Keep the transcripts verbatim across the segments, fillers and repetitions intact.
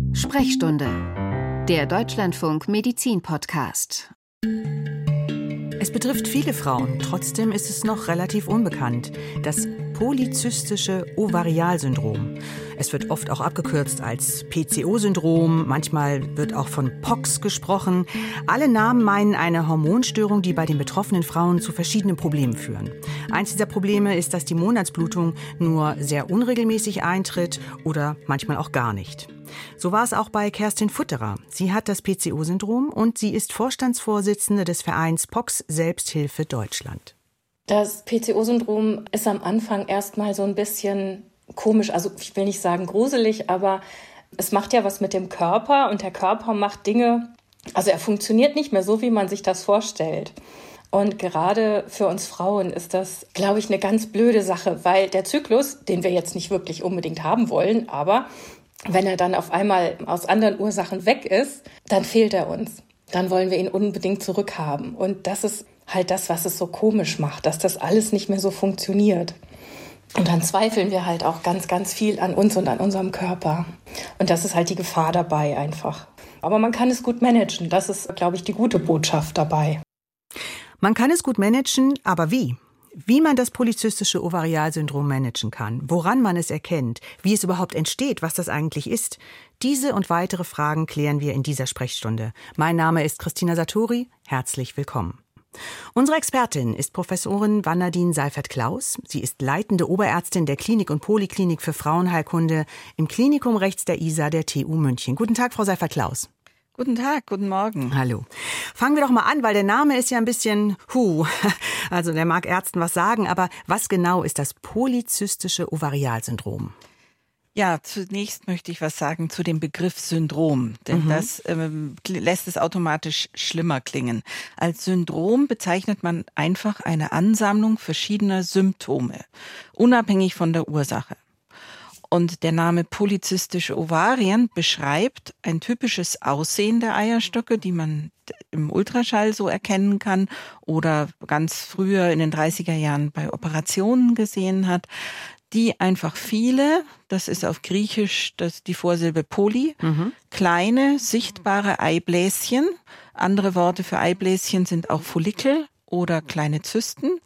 Sprechstunde, der Deutschlandfunk Medizin-Podcast. Es betrifft viele Frauen, trotzdem ist es noch relativ unbekannt. Das polyzystische Ovarialsyndrom. Es wird oft auch abgekürzt als P C O-Syndrom, manchmal wird auch von P O X gesprochen. Alle Namen meinen eine Hormonstörung, die bei den betroffenen Frauen zu verschiedenen Problemen führen. Eins dieser Probleme ist, dass die Monatsblutung nur sehr unregelmäßig eintritt oder manchmal auch gar nicht. So war es auch bei Kerstin Futterer. Sie hat das P C O-Syndrom und sie ist Vorstandsvorsitzende des Vereins P O X Selbsthilfe Deutschland. Das P C O-Syndrom ist am Anfang erstmal so ein bisschen komisch, also ich will nicht sagen gruselig, aber es macht ja was mit dem Körper und der Körper macht Dinge, also er funktioniert nicht mehr so, wie man sich das vorstellt. Und gerade für uns Frauen ist das, glaube ich, eine ganz blöde Sache, weil der Zyklus, den wir jetzt nicht wirklich unbedingt haben wollen, aber wenn er dann auf einmal aus anderen Ursachen weg ist, dann fehlt er uns. Dann wollen wir ihn unbedingt zurückhaben. Und das ist halt das, was es so komisch macht, dass das alles nicht mehr so funktioniert. Und dann zweifeln wir halt auch ganz, ganz viel an uns und an unserem Körper. Und das ist halt die Gefahr dabei einfach. Aber man kann es gut managen. Das ist, glaube ich, die gute Botschaft dabei. Man kann es gut managen, aber wie? Wie man das polyzystische Ovarialsyndrom managen kann, woran man es erkennt, wie es überhaupt entsteht, was das eigentlich ist. Diese und weitere Fragen klären wir in dieser Sprechstunde. Mein Name ist Christina Satori. Herzlich willkommen. Unsere Expertin ist Professorin Wanadin Seifert-Klaus. Sie ist leitende Oberärztin der Klinik und Poliklinik für Frauenheilkunde im Klinikum rechts der I S A der T U München. Guten Tag, Frau Seifert-Klaus. Guten Tag, guten Morgen. Hallo. Fangen wir doch mal an, weil der Name ist ja ein bisschen, hu, also der mag Ärzten was sagen, aber was genau ist das polyzystische Ovarialsyndrom? Ja, zunächst möchte ich was sagen zu dem Begriff Syndrom, denn mhm. das ähm, lässt es automatisch schlimmer klingen. Als Syndrom bezeichnet man einfach eine Ansammlung verschiedener Symptome, unabhängig von der Ursache. Und der Name polyzystische Ovarien beschreibt ein typisches Aussehen der Eierstöcke, die man im Ultraschall so erkennen kann oder ganz früher in den dreißiger Jahren bei Operationen gesehen hat, die einfach viele, das ist auf Griechisch das die Vorsilbe Poly, mhm. kleine, sichtbare Eibläschen. Andere Worte für Eibläschen sind auch Follikel oder kleine Zysten,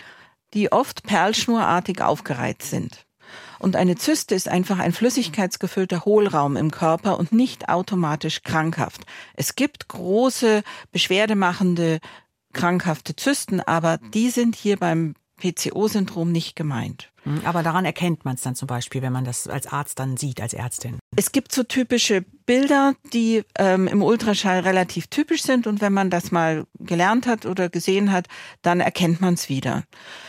die oft perlschnurartig aufgereiht sind. Und eine Zyste ist einfach ein flüssigkeitsgefüllter Hohlraum im Körper und nicht automatisch krankhaft. Es gibt große, beschwerdemachende, krankhafte Zysten, aber die sind hier beim P C O-Syndrom nicht gemeint. Aber daran erkennt man es dann zum Beispiel, wenn man das als Arzt dann sieht, als Ärztin. Es gibt so typische Bilder, die ähm, im Ultraschall relativ typisch sind. Und wenn man das mal gelernt hat oder gesehen hat, dann erkennt man es wieder.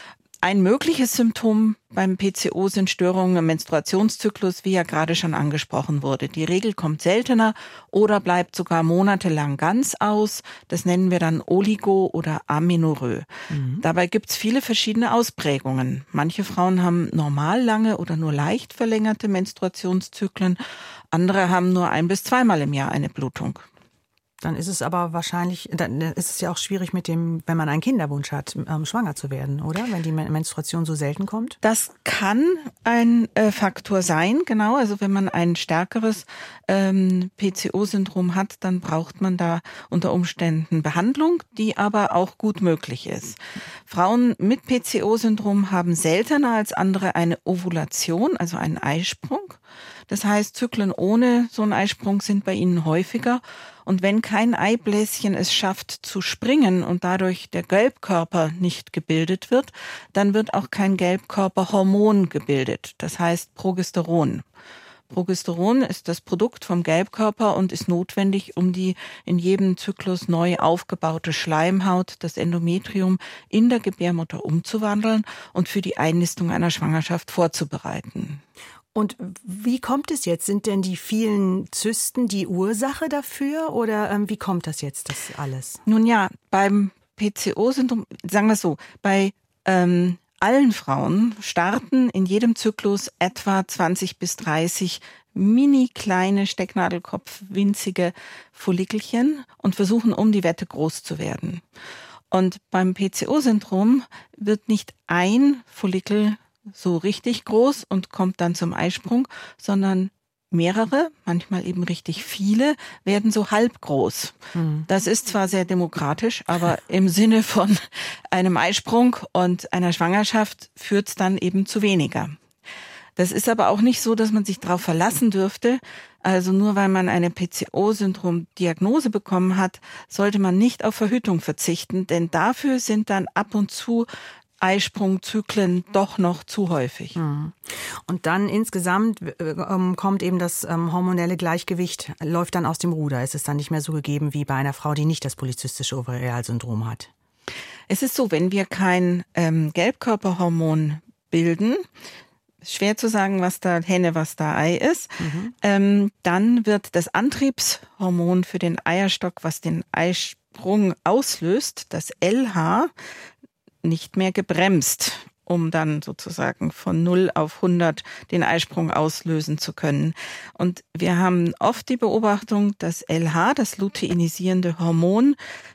Ein mögliches Symptom beim P C O sind Störungen im Menstruationszyklus, wie ja gerade schon angesprochen wurde. Die Regel kommt seltener oder bleibt sogar monatelang ganz aus. Das nennen wir dann Oligo- oder Amenorrhoe. Mhm. Dabei gibt's viele verschiedene Ausprägungen. Manche Frauen haben normal lange oder nur leicht verlängerte Menstruationszyklen. Andere haben nur ein- bis zweimal im Jahr eine Blutung. Dann ist es aber wahrscheinlich, dann ist es ja auch schwierig mit dem, wenn man einen Kinderwunsch hat, ähm, schwanger zu werden, oder? Wenn die Menstruation so selten kommt? Das kann ein äh, Faktor sein, genau. Also wenn man ein stärkeres ähm, P C O-Syndrom hat, dann braucht man da unter Umständen Behandlung, die aber auch gut möglich ist. Frauen mit P C O-Syndrom haben seltener als andere eine Ovulation, also einen Eisprung. Das heißt, Zyklen ohne so einen Eisprung sind bei ihnen häufiger. Und wenn kein Eibläschen es schafft zu springen und dadurch der Gelbkörper nicht gebildet wird, dann wird auch kein Gelbkörperhormon gebildet. Das heißt Progesteron. Progesteron ist das Produkt vom Gelbkörper und ist notwendig, um die in jedem Zyklus neu aufgebaute Schleimhaut, das Endometrium, in der Gebärmutter umzuwandeln und für die Einnistung einer Schwangerschaft vorzubereiten. Und wie kommt es jetzt? Sind denn die vielen Zysten die Ursache dafür oder ähm, wie kommt das jetzt, das alles? Nun ja, beim P C O-Syndrom, sagen wir es so, bei ähm, allen Frauen starten in jedem Zyklus etwa zwanzig bis dreißig mini kleine Stecknadelkopf winzige Follikelchen und versuchen um die Wette groß zu werden. Und beim P C O-Syndrom wird nicht ein Follikel so richtig groß und kommt dann zum Eisprung, sondern mehrere, manchmal eben richtig viele, werden so halb groß. Mhm. Das ist zwar sehr demokratisch, aber im Sinne von einem Eisprung und einer Schwangerschaft führt es dann eben zu weniger. Das ist aber auch nicht so, dass man sich darauf verlassen dürfte. Also nur weil man eine P C O-Syndrom-Diagnose bekommen hat, sollte man nicht auf Verhütung verzichten, denn dafür sind dann ab und zu Eisprungzyklen doch noch zu häufig. Und dann insgesamt ähm, kommt eben das ähm, hormonelle Gleichgewicht, läuft dann aus dem Ruder. Es ist dann nicht mehr so gegeben wie bei einer Frau, die nicht das polyzystische Ovarialsyndrom hat. Es ist so, wenn wir kein ähm, Gelbkörperhormon bilden, schwer zu sagen, was da Henne, was da Ei ist, mhm. ähm, dann wird das Antriebshormon für den Eierstock, was den Eisprung auslöst, das L H, nicht mehr gebremst, um dann sozusagen von null auf hundert den Eisprung auslösen zu können. Und wir haben oft die Beobachtung, dass L H, das luteinisierende Hormon,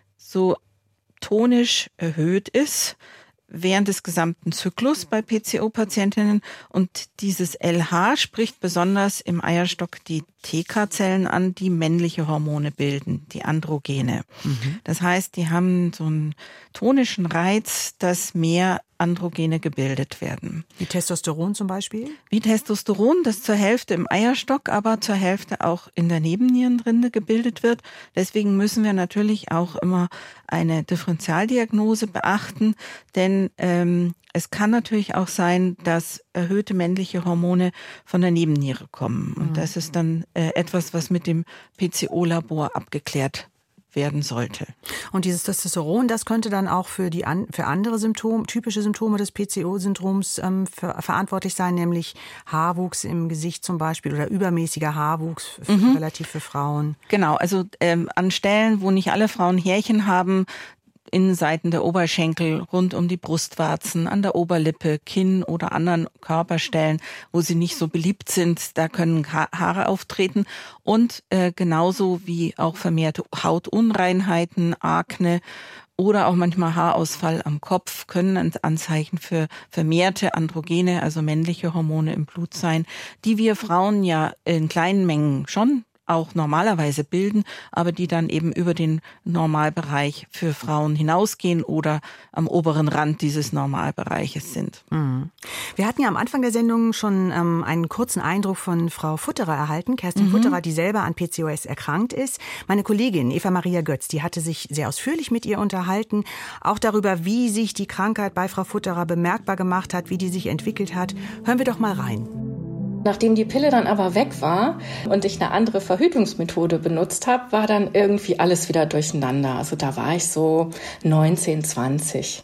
so tonisch erhöht ist während des gesamten Zyklus bei P C O-Patientinnen. Und dieses L H spricht besonders im Eierstock die T K-Zellen an, die männliche Hormone bilden, die Androgene. Mhm. Das heißt, die haben so einen tonischen Reiz, dass mehr Androgene gebildet werden. Wie Testosteron zum Beispiel? Wie Testosteron, das zur Hälfte im Eierstock, aber zur Hälfte auch in der Nebennierenrinde gebildet wird. Deswegen müssen wir natürlich auch immer eine Differentialdiagnose beachten, denn ähm, es kann natürlich auch sein, dass erhöhte männliche Hormone von der Nebenniere kommen. Und mhm. das ist dann äh, etwas, was mit dem P C O-Labor abgeklärt werden sollte. Und dieses Testosteron, das könnte dann auch für die an, für andere Symptome, typische Symptome des P C O-Syndroms ähm, für, verantwortlich sein, nämlich Haarwuchs im Gesicht zum Beispiel oder übermäßiger Haarwuchs für, mhm. relativ für Frauen. Genau, also ähm, an Stellen, wo nicht alle Frauen Härchen haben, Innenseiten der Oberschenkel, rund um die Brustwarzen, an der Oberlippe, Kinn oder anderen Körperstellen, wo sie nicht so beliebt sind, da können ha- Haare auftreten. Und äh, genauso wie auch vermehrte Hautunreinheiten, Akne oder auch manchmal Haarausfall am Kopf können ein Anzeichen für vermehrte Androgene, also männliche Hormone im Blut sein, die wir Frauen ja in kleinen Mengen schon auch normalerweise bilden, aber die dann eben über den Normalbereich für Frauen hinausgehen oder am oberen Rand dieses Normalbereiches sind. Mhm. Wir hatten ja am Anfang der Sendung schon ähm, einen kurzen Eindruck von Frau Futterer erhalten, Kerstin mhm. Futterer, die selber an P C O S erkrankt ist. Meine Kollegin Eva Maria Götz, die hatte sich sehr ausführlich mit ihr unterhalten, auch darüber, wie sich die Krankheit bei Frau Futterer bemerkbar gemacht hat, wie die sich entwickelt hat. Hören wir doch mal rein. Nachdem die Pille dann aber weg war und ich eine andere Verhütungsmethode benutzt habe, war dann irgendwie alles wieder durcheinander. Also da war ich so neunzehn, zwanzig.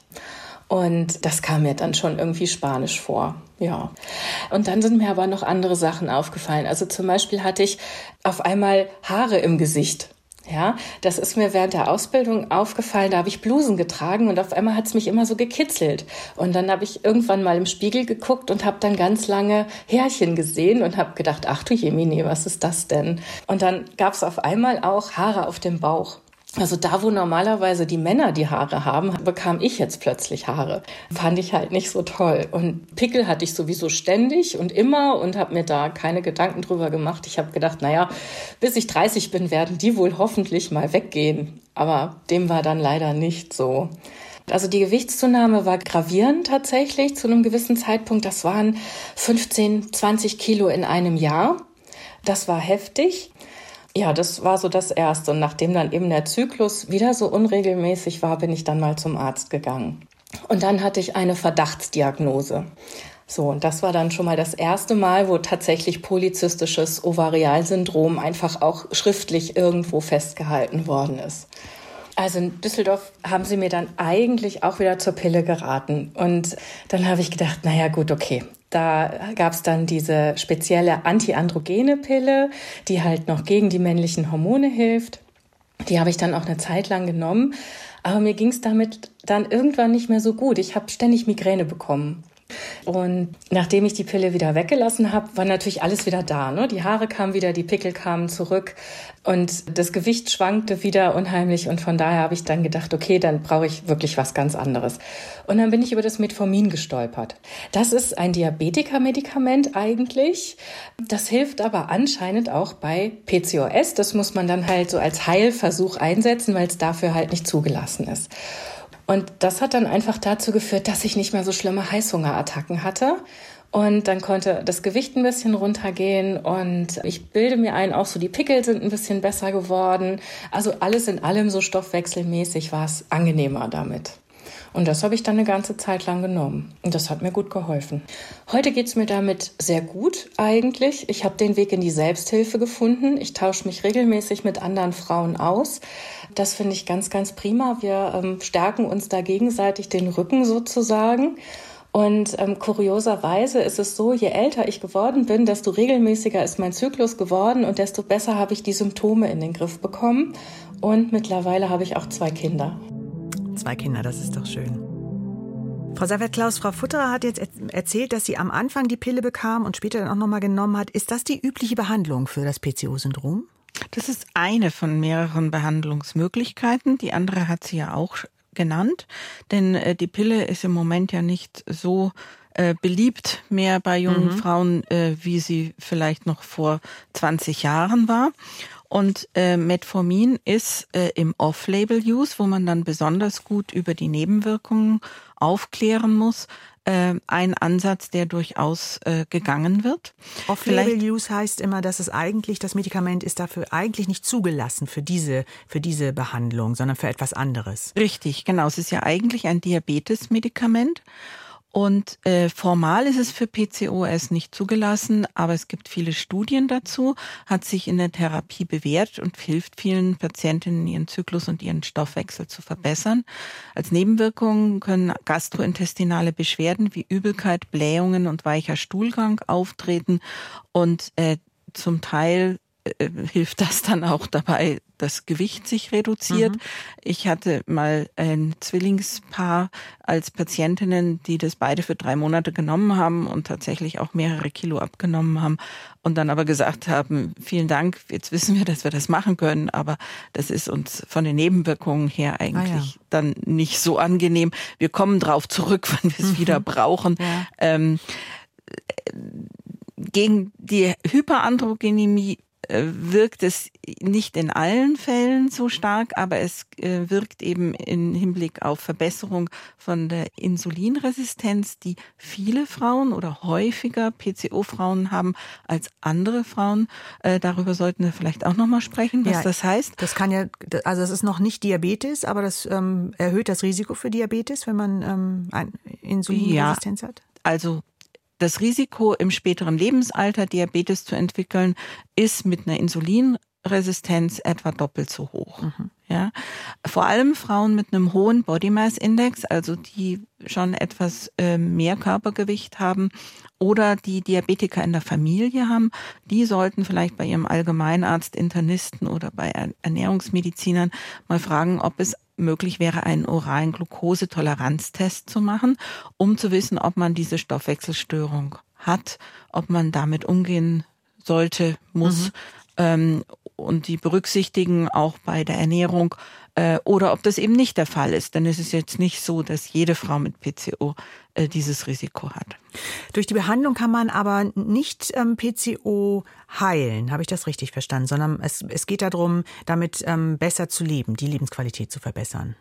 Und das kam mir dann schon irgendwie spanisch vor. Ja. Und dann sind mir aber noch andere Sachen aufgefallen. Also zum Beispiel hatte ich auf einmal Haare im Gesicht. Ja, das ist mir während der Ausbildung aufgefallen, da habe ich Blusen getragen und auf einmal hat es mich immer so gekitzelt. Und dann habe ich irgendwann mal im Spiegel geguckt und habe dann ganz lange Härchen gesehen und habe gedacht, ach du Jemine, was ist das denn? Und dann gab es auf einmal auch Haare auf dem Bauch. Also da, wo normalerweise die Männer die Haare haben, bekam ich jetzt plötzlich Haare. Fand ich halt nicht so toll. Und Pickel hatte ich sowieso ständig und immer und habe mir da keine Gedanken drüber gemacht. Ich habe gedacht, naja, bis ich dreißig bin, werden die wohl hoffentlich mal weggehen. Aber dem war dann leider nicht so. Also die Gewichtszunahme war gravierend tatsächlich zu einem gewissen Zeitpunkt. Das waren fünfzehn, zwanzig Kilo in einem Jahr. Das war heftig. Ja, das war so das Erste. Und nachdem dann eben der Zyklus wieder so unregelmäßig war, bin ich dann mal zum Arzt gegangen. Und dann hatte ich eine Verdachtsdiagnose. So, und das war dann schon mal das erste Mal, wo tatsächlich polyzystisches Ovarialsyndrom einfach auch schriftlich irgendwo festgehalten worden ist. Also in Düsseldorf haben sie mir dann eigentlich auch wieder zur Pille geraten. Und dann habe ich gedacht, naja gut, okay. Da gab es dann diese spezielle antiandrogene Pille, die halt noch gegen die männlichen Hormone hilft. Die habe ich dann auch eine Zeit lang genommen. Aber mir ging es damit dann irgendwann nicht mehr so gut. Ich habe ständig Migräne bekommen. Und nachdem ich die Pille wieder weggelassen habe, war natürlich alles wieder da. Ne? Die Haare kamen wieder, die Pickel kamen zurück und das Gewicht schwankte wieder unheimlich. Und von daher habe ich dann gedacht, okay, dann brauche ich wirklich was ganz anderes. Und dann bin ich über das Metformin gestolpert. Das ist ein Diabetiker-Medikament eigentlich. Das hilft aber anscheinend auch bei P C O S. Das muss man dann halt so als Heilversuch einsetzen, weil es dafür halt nicht zugelassen ist. Und das hat dann einfach dazu geführt, dass ich nicht mehr so schlimme Heißhungerattacken hatte. Und dann konnte das Gewicht ein bisschen runtergehen und ich bilde mir ein, auch so die Pickel sind ein bisschen besser geworden. Also alles in allem so stoffwechselmäßig war es angenehmer damit. Und das habe ich dann eine ganze Zeit lang genommen. Und das hat mir gut geholfen. Heute geht es mir damit sehr gut eigentlich. Ich habe den Weg in die Selbsthilfe gefunden. Ich tausche mich regelmäßig mit anderen Frauen aus. Das finde ich ganz, ganz prima. Wir ähm, stärken uns da gegenseitig den Rücken sozusagen. Und ähm, kurioserweise ist es so, je älter ich geworden bin, desto regelmäßiger ist mein Zyklus geworden und desto besser habe ich die Symptome in den Griff bekommen. Und mittlerweile habe ich auch zwei Kinder. Zwei Kinder, das ist doch schön. Frau Seifert-Klaus, Frau Futterer hat jetzt erzählt, dass sie am Anfang die Pille bekam und später dann auch nochmal genommen hat. Ist das die übliche Behandlung für das P C O-Syndrom? Das ist eine von mehreren Behandlungsmöglichkeiten. Die andere hat sie ja auch genannt, denn äh, die Pille ist im Moment ja nicht so äh, beliebt mehr bei jungen mhm. Frauen, äh, wie sie vielleicht noch vor zwanzig Jahren war. Und äh, Metformin ist äh, im Off-Label-Use, wo man dann besonders gut über die Nebenwirkungen aufklären muss, äh, ein Ansatz, der durchaus äh, gegangen wird. Off-Label-Use heißt immer, dass es eigentlich, das Medikament ist dafür eigentlich nicht zugelassen für diese, für diese Behandlung, sondern für etwas anderes. Richtig, genau. Es ist ja eigentlich ein Diabetes-Medikament. Und äh, formal ist es für P C O S nicht zugelassen, aber es gibt viele Studien dazu, hat sich in der Therapie bewährt und hilft vielen Patientinnen, ihren Zyklus und ihren Stoffwechsel zu verbessern. Als Nebenwirkungen können gastrointestinale Beschwerden wie Übelkeit, Blähungen und weicher Stuhlgang auftreten und äh, zum Teil äh, hilft das dann auch dabei, das Gewicht sich reduziert. Mhm. Ich hatte mal ein Zwillingspaar als Patientinnen, die das beide für drei Monate genommen haben und tatsächlich auch mehrere Kilo abgenommen haben und dann aber gesagt haben, vielen Dank, jetzt wissen wir, dass wir das machen können, aber das ist uns von den Nebenwirkungen her eigentlich ah, ja. dann nicht so angenehm. Wir kommen drauf zurück, wenn wir es mhm. wieder brauchen. Ja. Ähm, gegen die Hyperandrogenemie wirkt es nicht in allen Fällen so stark, aber es wirkt eben im Hinblick auf Verbesserung von der Insulinresistenz, die viele Frauen oder häufiger P C O-Frauen haben als andere Frauen. Darüber sollten wir vielleicht auch nochmal sprechen, was ja, das heißt. Das kann ja, also es ist noch nicht Diabetes, aber das ähm, erhöht das Risiko für Diabetes, wenn man ähm, eine Insulinresistenz ja, hat? Also das Risiko, im späteren Lebensalter Diabetes zu entwickeln, ist mit einer Insulinresistenz etwa doppelt so hoch. Mhm. Ja, vor allem Frauen mit einem hohen Body Mass Index, also die schon etwas äh, mehr Körpergewicht haben oder die Diabetiker in der Familie haben, die sollten vielleicht bei ihrem Allgemeinarzt, Internisten oder bei Ernährungsmedizinern mal fragen, ob es möglich wäre, einen oralen Glukosetoleranztest zu machen, um zu wissen, ob man diese Stoffwechselstörung hat, ob man damit umgehen sollte, muss. Mhm. Ähm, und die berücksichtigen auch bei der Ernährung äh, oder ob das eben nicht der Fall ist. Denn es ist jetzt nicht so, dass jede Frau mit P C O äh, dieses Risiko hat. Durch die Behandlung kann man aber nicht ähm, P C O heilen, habe ich das richtig verstanden, sondern es, es geht darum, damit ähm, besser zu leben, die Lebensqualität zu verbessern.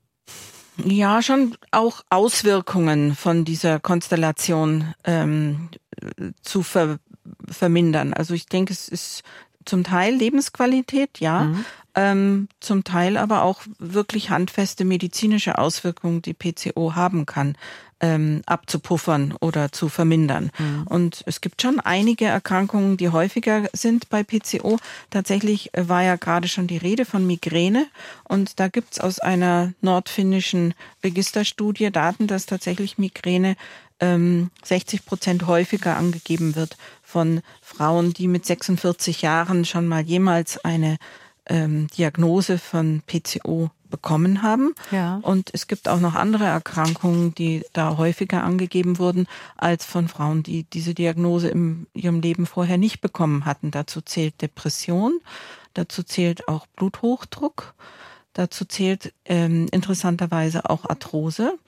Ja, schon auch Auswirkungen von dieser Konstellation ähm, zu ver- vermindern. Also ich denke, es ist zum Teil Lebensqualität, ja, mhm. ähm, zum Teil aber auch wirklich handfeste medizinische Auswirkungen, die P C O haben kann, ähm, abzupuffern oder zu vermindern. Mhm. Und es gibt schon einige Erkrankungen, die häufiger sind bei P C O. Tatsächlich war ja gerade schon die Rede von Migräne und da gibt's aus einer nordfinnischen Registerstudie Daten, dass tatsächlich Migräne ähm, sechzig Prozent häufiger angegeben wird von Frauen, die mit sechsundvierzig Jahren schon mal jemals eine ähm, Diagnose von P C O bekommen haben. Ja. Und es gibt auch noch andere Erkrankungen, die da häufiger angegeben wurden, als von Frauen, die diese Diagnose in ihrem Leben vorher nicht bekommen hatten. Dazu zählt Depression, dazu zählt auch Bluthochdruck, dazu zählt ähm, interessanterweise auch Arthrose.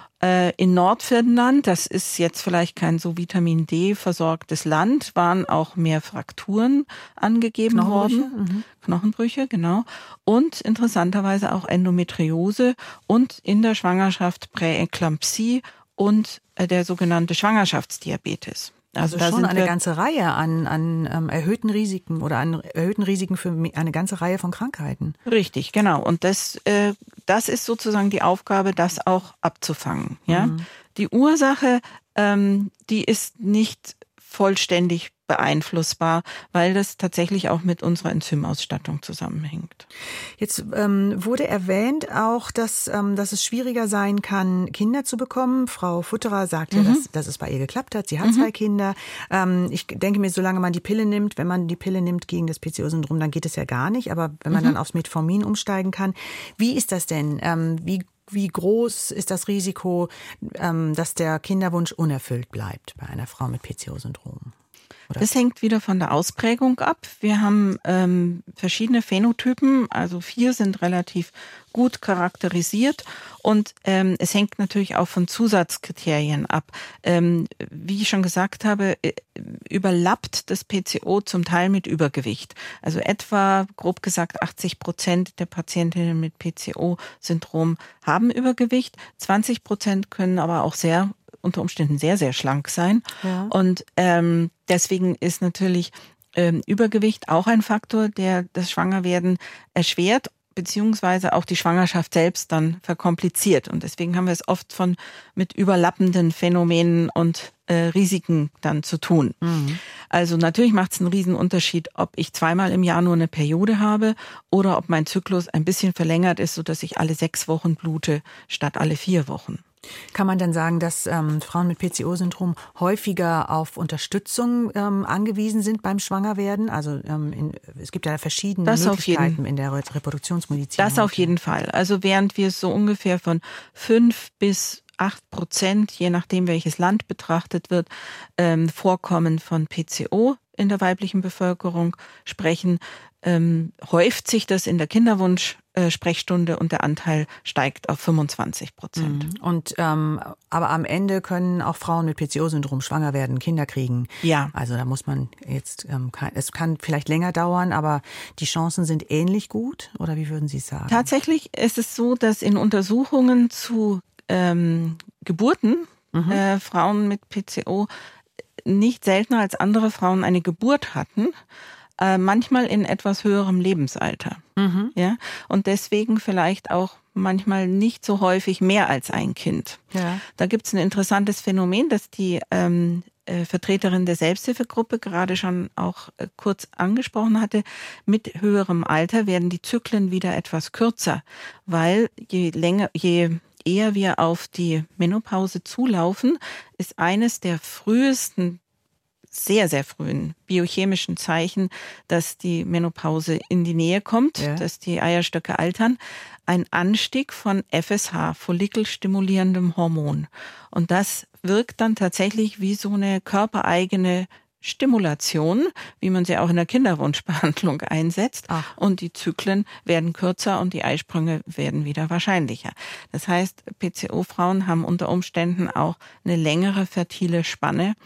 In Nordfinnland, das ist jetzt vielleicht kein so Vitamin D versorgtes Land, waren auch mehr Frakturen angegeben Knochenbrüche? worden. Mhm. Knochenbrüche, genau. Und interessanterweise auch Endometriose und in der Schwangerschaft Präeklampsie und der sogenannte Schwangerschaftsdiabetes. Also, Also da schon sind eine wir, ganze Reihe an, an ähm, erhöhten Risiken oder an erhöhten Risiken für eine ganze Reihe von Krankheiten. Richtig, genau. Und das, äh, das ist sozusagen die Aufgabe, das auch abzufangen. Ja, mhm. Die Ursache, ähm, die ist nicht vollständig beeinflussbar, weil das tatsächlich auch mit unserer Enzymausstattung zusammenhängt. Jetzt ähm, wurde erwähnt auch, dass, ähm, dass es schwieriger sein kann, Kinder zu bekommen. Frau Futterer sagt mhm. ja, dass, dass es bei ihr geklappt hat. Sie hat mhm. zwei Kinder. Ähm, ich denke mir, solange man die Pille nimmt, wenn man die Pille nimmt gegen das P C O-Syndrom, dann geht es ja gar nicht. Aber wenn man mhm. dann aufs Metformin umsteigen kann, wie ist das denn? Ähm, wie Wie groß ist das Risiko, ähm, dass der Kinderwunsch unerfüllt bleibt bei einer Frau mit P C O-Syndrom? Oder? Das hängt wieder von der Ausprägung ab. Wir haben ähm, verschiedene Phänotypen, also vier sind relativ gut charakterisiert und ähm, es hängt natürlich auch von Zusatzkriterien ab. Ähm, wie ich schon gesagt habe, äh, überlappt das P C O zum Teil mit Übergewicht. Also etwa, grob gesagt, achtzig Prozent der Patientinnen mit P C O-Syndrom haben Übergewicht. zwanzig Prozent können aber auch sehr unter Umständen sehr, sehr schlank sein. Ja. Und ähm, deswegen ist natürlich ähm, Übergewicht auch ein Faktor, der das Schwangerwerden erschwert, beziehungsweise auch die Schwangerschaft selbst dann verkompliziert. Und deswegen haben wir es oft von mit überlappenden Phänomenen und äh, Risiken dann zu tun. Mhm. Also natürlich macht es einen riesen Unterschied, ob ich zweimal im Jahr nur eine Periode habe oder ob mein Zyklus ein bisschen verlängert ist, sodass ich alle sechs Wochen blute statt alle vier Wochen. Kann man dann sagen, dass ähm, Frauen mit P C O-Syndrom häufiger auf Unterstützung ähm, angewiesen sind beim Schwangerwerden? Also ähm, in, es gibt ja verschiedene das Möglichkeiten in der Reproduktionsmedizin. Das heute. Auf jeden Fall. Also während wir so ungefähr von fünf bis acht Prozent, je nachdem welches Land betrachtet wird, ähm, Vorkommen von P C O in der weiblichen Bevölkerung sprechen, ähm, häuft sich das in der Kinderwunsch Sprechstunde und der Anteil steigt auf fünfundzwanzig Prozent. Und ähm, aber am Ende können auch Frauen mit P C O-Syndrom schwanger werden, Kinder kriegen. Ja. Also da muss man jetzt, ähm, es kann vielleicht länger dauern, aber die Chancen sind ähnlich gut, oder wie würden Sie sagen? Tatsächlich ist es so, dass in Untersuchungen zu ähm, Geburten mhm. äh, Frauen mit P C O nicht seltener als andere Frauen eine Geburt hatten. Äh, manchmal in etwas höherem Lebensalter. Mhm. Ja, und deswegen vielleicht auch manchmal nicht so häufig mehr als ein Kind. Ja. Da gibt es ein interessantes Phänomen, das die ähm, äh, Vertreterin der Selbsthilfegruppe gerade schon auch äh, kurz angesprochen hatte. Mit höherem Alter werden die Zyklen wieder etwas kürzer, weil je länger, je eher wir auf die Menopause zulaufen, ist eines der frühesten sehr, sehr frühen biochemischen Zeichen, dass die Menopause in die Nähe kommt, ja. dass die Eierstöcke altern, ein Anstieg von F S H, follikelstimulierendem Hormon. Und das wirkt dann tatsächlich wie so eine körpereigene Stimulation, wie man sie auch in der Kinderwunschbehandlung einsetzt. Ach. Und die Zyklen werden kürzer und die Eisprünge werden wieder wahrscheinlicher. Das heißt, P C O-Frauen haben unter Umständen auch eine längere fertile Spanne,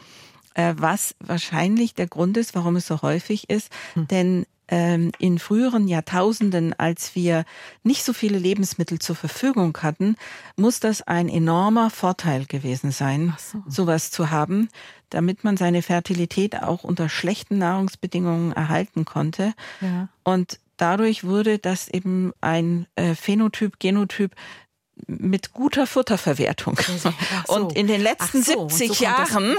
was wahrscheinlich der Grund ist, warum es so häufig ist. Hm. Denn ähm, in früheren Jahrtausenden, als wir nicht so viele Lebensmittel zur Verfügung hatten, muss das ein enormer Vorteil gewesen sein, Ach so. sowas zu haben, damit man seine Fertilität auch unter schlechten Nahrungsbedingungen erhalten konnte. Ja. Und dadurch wurde das eben ein äh, Phänotyp, Genotyp, mit guter Futterverwertung. So. Und in den letzten so, siebzig so Jahren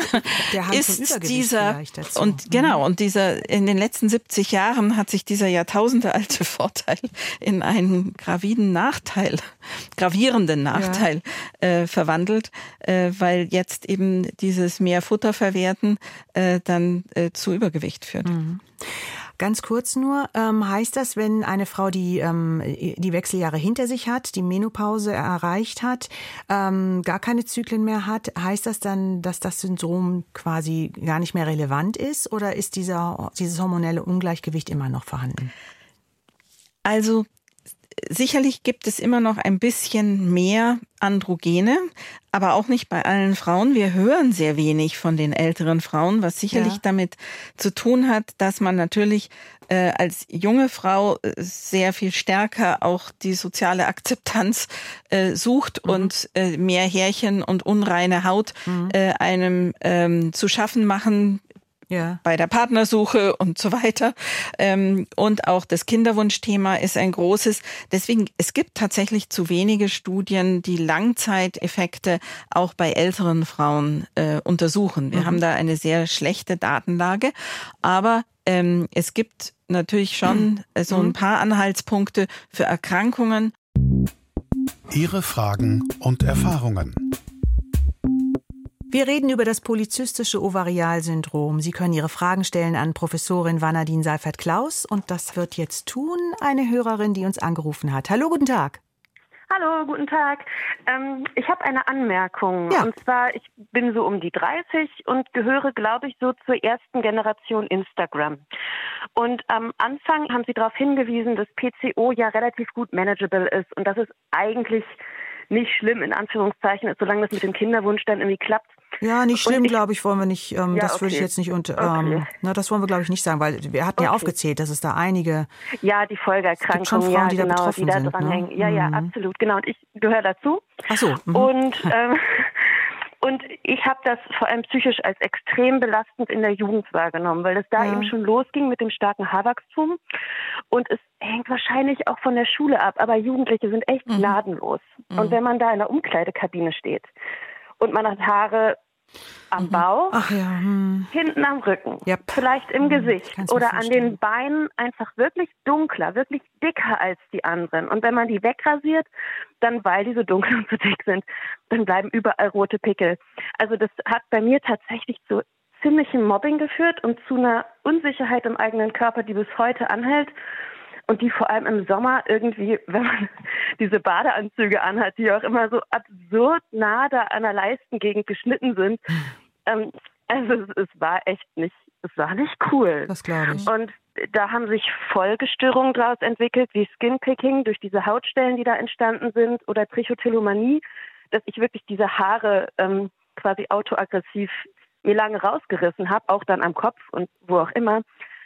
ist dieser und mhm. genau und dieser in den letzten siebzig Jahren hat sich dieser jahrtausendealte Vorteil in einen graviden Nachteil, gravierenden Nachteil ja. äh, verwandelt, äh, weil jetzt eben dieses mehr Futterverwerten äh, dann äh, zu Übergewicht führt. Mhm. Ganz kurz nur, ähm, heißt das, wenn eine Frau die, ähm, die Wechseljahre hinter sich hat, die Menopause erreicht hat, ähm, gar keine Zyklen mehr hat, heißt das dann, dass das Syndrom quasi gar nicht mehr relevant ist oder ist dieser, dieses hormonelle Ungleichgewicht immer noch vorhanden? Also sicherlich gibt es immer noch ein bisschen mehr Androgene, aber auch nicht bei allen Frauen. Wir hören sehr wenig von den älteren Frauen, was sicherlich ja. damit zu tun hat, dass man natürlich äh, als junge Frau sehr viel stärker auch die soziale Akzeptanz äh, sucht mhm. und äh, mehr Härchen und unreine Haut mhm. äh, einem ähm, zu schaffen machen, ja. bei der Partnersuche und so weiter. Und auch das Kinderwunschthema ist ein großes. Deswegen, es gibt tatsächlich zu wenige Studien, die Langzeiteffekte auch bei älteren Frauen äh, untersuchen. Wir mhm. haben da eine sehr schlechte Datenlage, aber ähm, es gibt natürlich schon mhm. so ein paar Anhaltspunkte für Erkrankungen. Ihre Fragen und Erfahrungen. Wir reden über das polyzystische Ovarialsyndrom. Sie können Ihre Fragen stellen an Professorin Vanadine Seifert-Klaus. Und das wird jetzt tun eine Hörerin, die uns angerufen hat. Hallo, guten Tag. Hallo, guten Tag. Ähm, ich habe eine Anmerkung. Ja. Und zwar, ich bin so um die dreißig und gehöre, glaube ich, so zur ersten Generation Instagram. Und am Anfang haben Sie darauf hingewiesen, dass P C O ja relativ gut manageable ist und dass es eigentlich nicht schlimm, in Anführungszeichen, ist, solange das mit dem Kinderwunsch dann irgendwie klappt. Ja, nicht schlimm, glaube ich, wollen wir nicht, ähm, ja, das okay. würde ich jetzt nicht, und ähm, okay. na, das wollen wir, glaube ich, nicht sagen, weil wir hatten okay. ja aufgezählt, dass es da einige, ja, die Folgeerkrankungen, schon Frauen, ja, die da genau, betroffen die da sind, dran ne? hängen. Ja, mhm. ja, absolut, genau, und ich gehöre dazu. Ach so. Mhm. Und, ähm, und ich habe das vor allem psychisch als extrem belastend in der Jugend wahrgenommen, weil es da ja. eben schon losging mit dem starken Haarwachstum. Und es hängt wahrscheinlich auch von der Schule ab, aber Jugendliche sind echt mhm. gnadenlos. Mhm. Und wenn man da in der Umkleidekabine steht und man hat Haare am mhm. Bauch, Ach ja. hm. hinten am Rücken, yep. vielleicht im hm. Gesicht oder an den Beinen einfach wirklich dunkler, wirklich dicker als die anderen. Und wenn man die wegrasiert, dann, weil die so dunkel und so dick sind, dann bleiben überall rote Pickel. Also das hat bei mir tatsächlich zu ziemlichem Mobbing geführt und zu einer Unsicherheit im eigenen Körper, die bis heute anhält. Und die vor allem im Sommer irgendwie, wenn man diese Badeanzüge anhat, die auch immer so absurd nah da an der Leistengegend geschnitten sind. Ähm, also es, es war echt nicht, es war nicht cool. Das glaube ich. Und da haben sich Folgestörungen daraus entwickelt, wie Skinpicking durch diese Hautstellen, die da entstanden sind, oder Trichotillomanie, dass ich wirklich diese Haare ähm, quasi autoaggressiv mir lange rausgerissen habe, auch dann am Kopf und wo auch immer.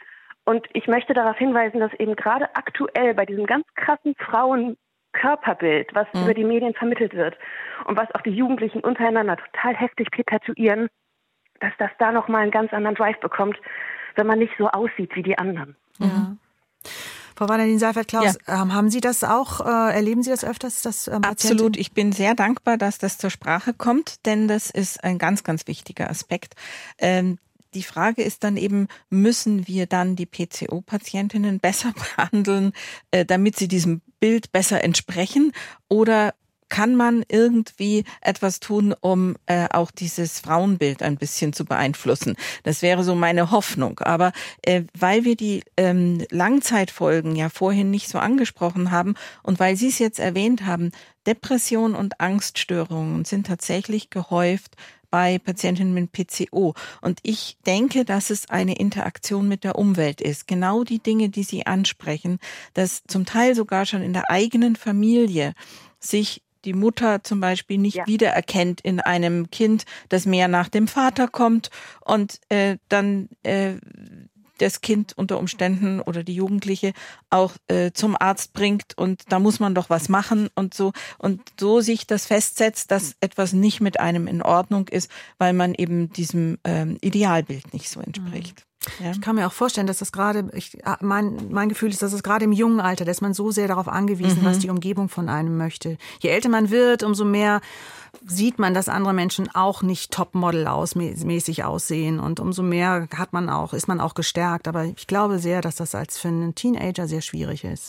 Und ich möchte darauf hinweisen, dass eben gerade aktuell bei diesem ganz krassen Frauenkörperbild, was mhm. über die Medien vermittelt wird und was auch die Jugendlichen untereinander total heftig perpetuieren, dass das da nochmal einen ganz anderen Drive bekommt, wenn man nicht so aussieht wie die anderen. Ja. Frau Vanadine Seifert-Klaus, ja. ähm, haben Sie das auch, äh, erleben Sie das öfters? Dass, ähm, Absolut, ich bin sehr dankbar, dass das zur Sprache kommt, denn das ist ein ganz, ganz wichtiger Aspekt. Ähm, Die Frage ist dann eben, müssen wir dann die P C O-Patientinnen besser behandeln, äh, damit sie diesem Bild besser entsprechen? Oder kann man irgendwie etwas tun, um äh, auch dieses Frauenbild ein bisschen zu beeinflussen? Das wäre so meine Hoffnung. Aber äh, weil wir die ähm, Langzeitfolgen ja vorhin nicht so angesprochen haben und weil Sie es jetzt erwähnt haben, Depression und Angststörungen sind tatsächlich gehäuft bei Patientinnen mit P C O. Und ich denke, dass es eine Interaktion mit der Umwelt ist. Genau die Dinge, die Sie ansprechen, dass zum Teil sogar schon in der eigenen Familie sich die Mutter zum Beispiel nicht ja. wiedererkennt in einem Kind, das mehr nach dem Vater kommt und äh, dann äh, das Kind unter Umständen oder die Jugendliche auch äh, zum Arzt bringt und da muss man doch was machen und so und so sich das festsetzt, dass etwas nicht mit einem in Ordnung ist, weil man eben diesem ähm, Idealbild nicht so entspricht. Ja. Ich kann mir auch vorstellen, dass das gerade, ich, mein, mein Gefühl ist, dass es gerade im jungen Alter, da ist man so sehr darauf angewiesen, mhm. was die Umgebung von einem möchte. Je älter man wird, umso mehr sieht man, dass andere Menschen auch nicht Topmodel ausmäßig aussehen und umso mehr hat man auch, ist man auch gestärkt. Aber ich glaube sehr, dass das als für einen Teenager sehr schwierig ist.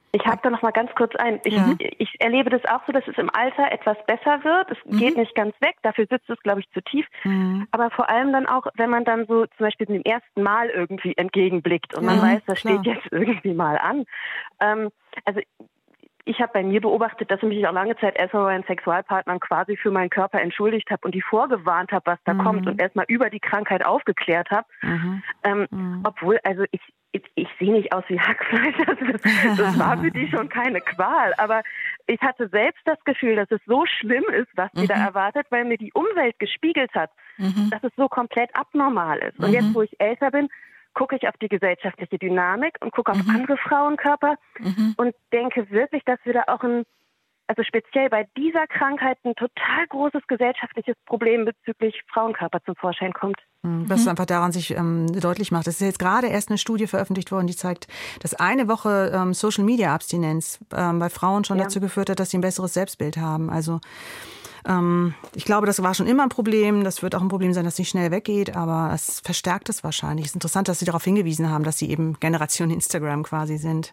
Ich habe da noch mal ganz kurz ein. Ich, ja. ich erlebe das auch so, dass es im Alter etwas besser wird. Es mhm. geht nicht ganz weg, dafür sitzt es, glaube ich, zu tief. Mhm. Aber vor allem dann auch, wenn man dann so zum Beispiel dem ersten Mal irgendwie entgegenblickt und man ja, weiß, das klar. steht jetzt irgendwie mal an. Ähm, also ich habe bei mir beobachtet, dass ich mich auch lange Zeit erstmal bei meinen Sexualpartnern quasi für meinen Körper entschuldigt habe und die vorgewarnt habe, was da mhm. kommt und erstmal über die Krankheit aufgeklärt habe. Mhm. Ähm, mhm. Obwohl, also ich Ich, ich sehe nicht aus wie Hackfleisch, also das, das war für die schon keine Qual. Aber ich hatte selbst das Gefühl, dass es so schlimm ist, was die mhm. da erwartet, weil mir die Umwelt gespiegelt hat, mhm. dass es so komplett abnormal ist. Und mhm. jetzt, wo ich älter bin, gucke ich auf die gesellschaftliche Dynamik und gucke auf mhm. andere Frauenkörper mhm. und denke wirklich, dass wir da auch ein also speziell bei dieser Krankheit ein total großes gesellschaftliches Problem bezüglich Frauenkörper zum Vorschein kommt. Was mhm. einfach daran sich ähm, deutlich macht. Es ist jetzt gerade erst eine Studie veröffentlicht worden, die zeigt, dass eine Woche ähm, Social-Media-Abstinenz ähm, bei Frauen schon ja. dazu geführt hat, dass sie ein besseres Selbstbild haben. Also ähm, ich glaube, das war schon immer ein Problem. Das wird auch ein Problem sein, das nicht schnell weggeht, aber es verstärkt es wahrscheinlich. Es ist interessant, dass Sie darauf hingewiesen haben, dass Sie eben Generation Instagram quasi sind.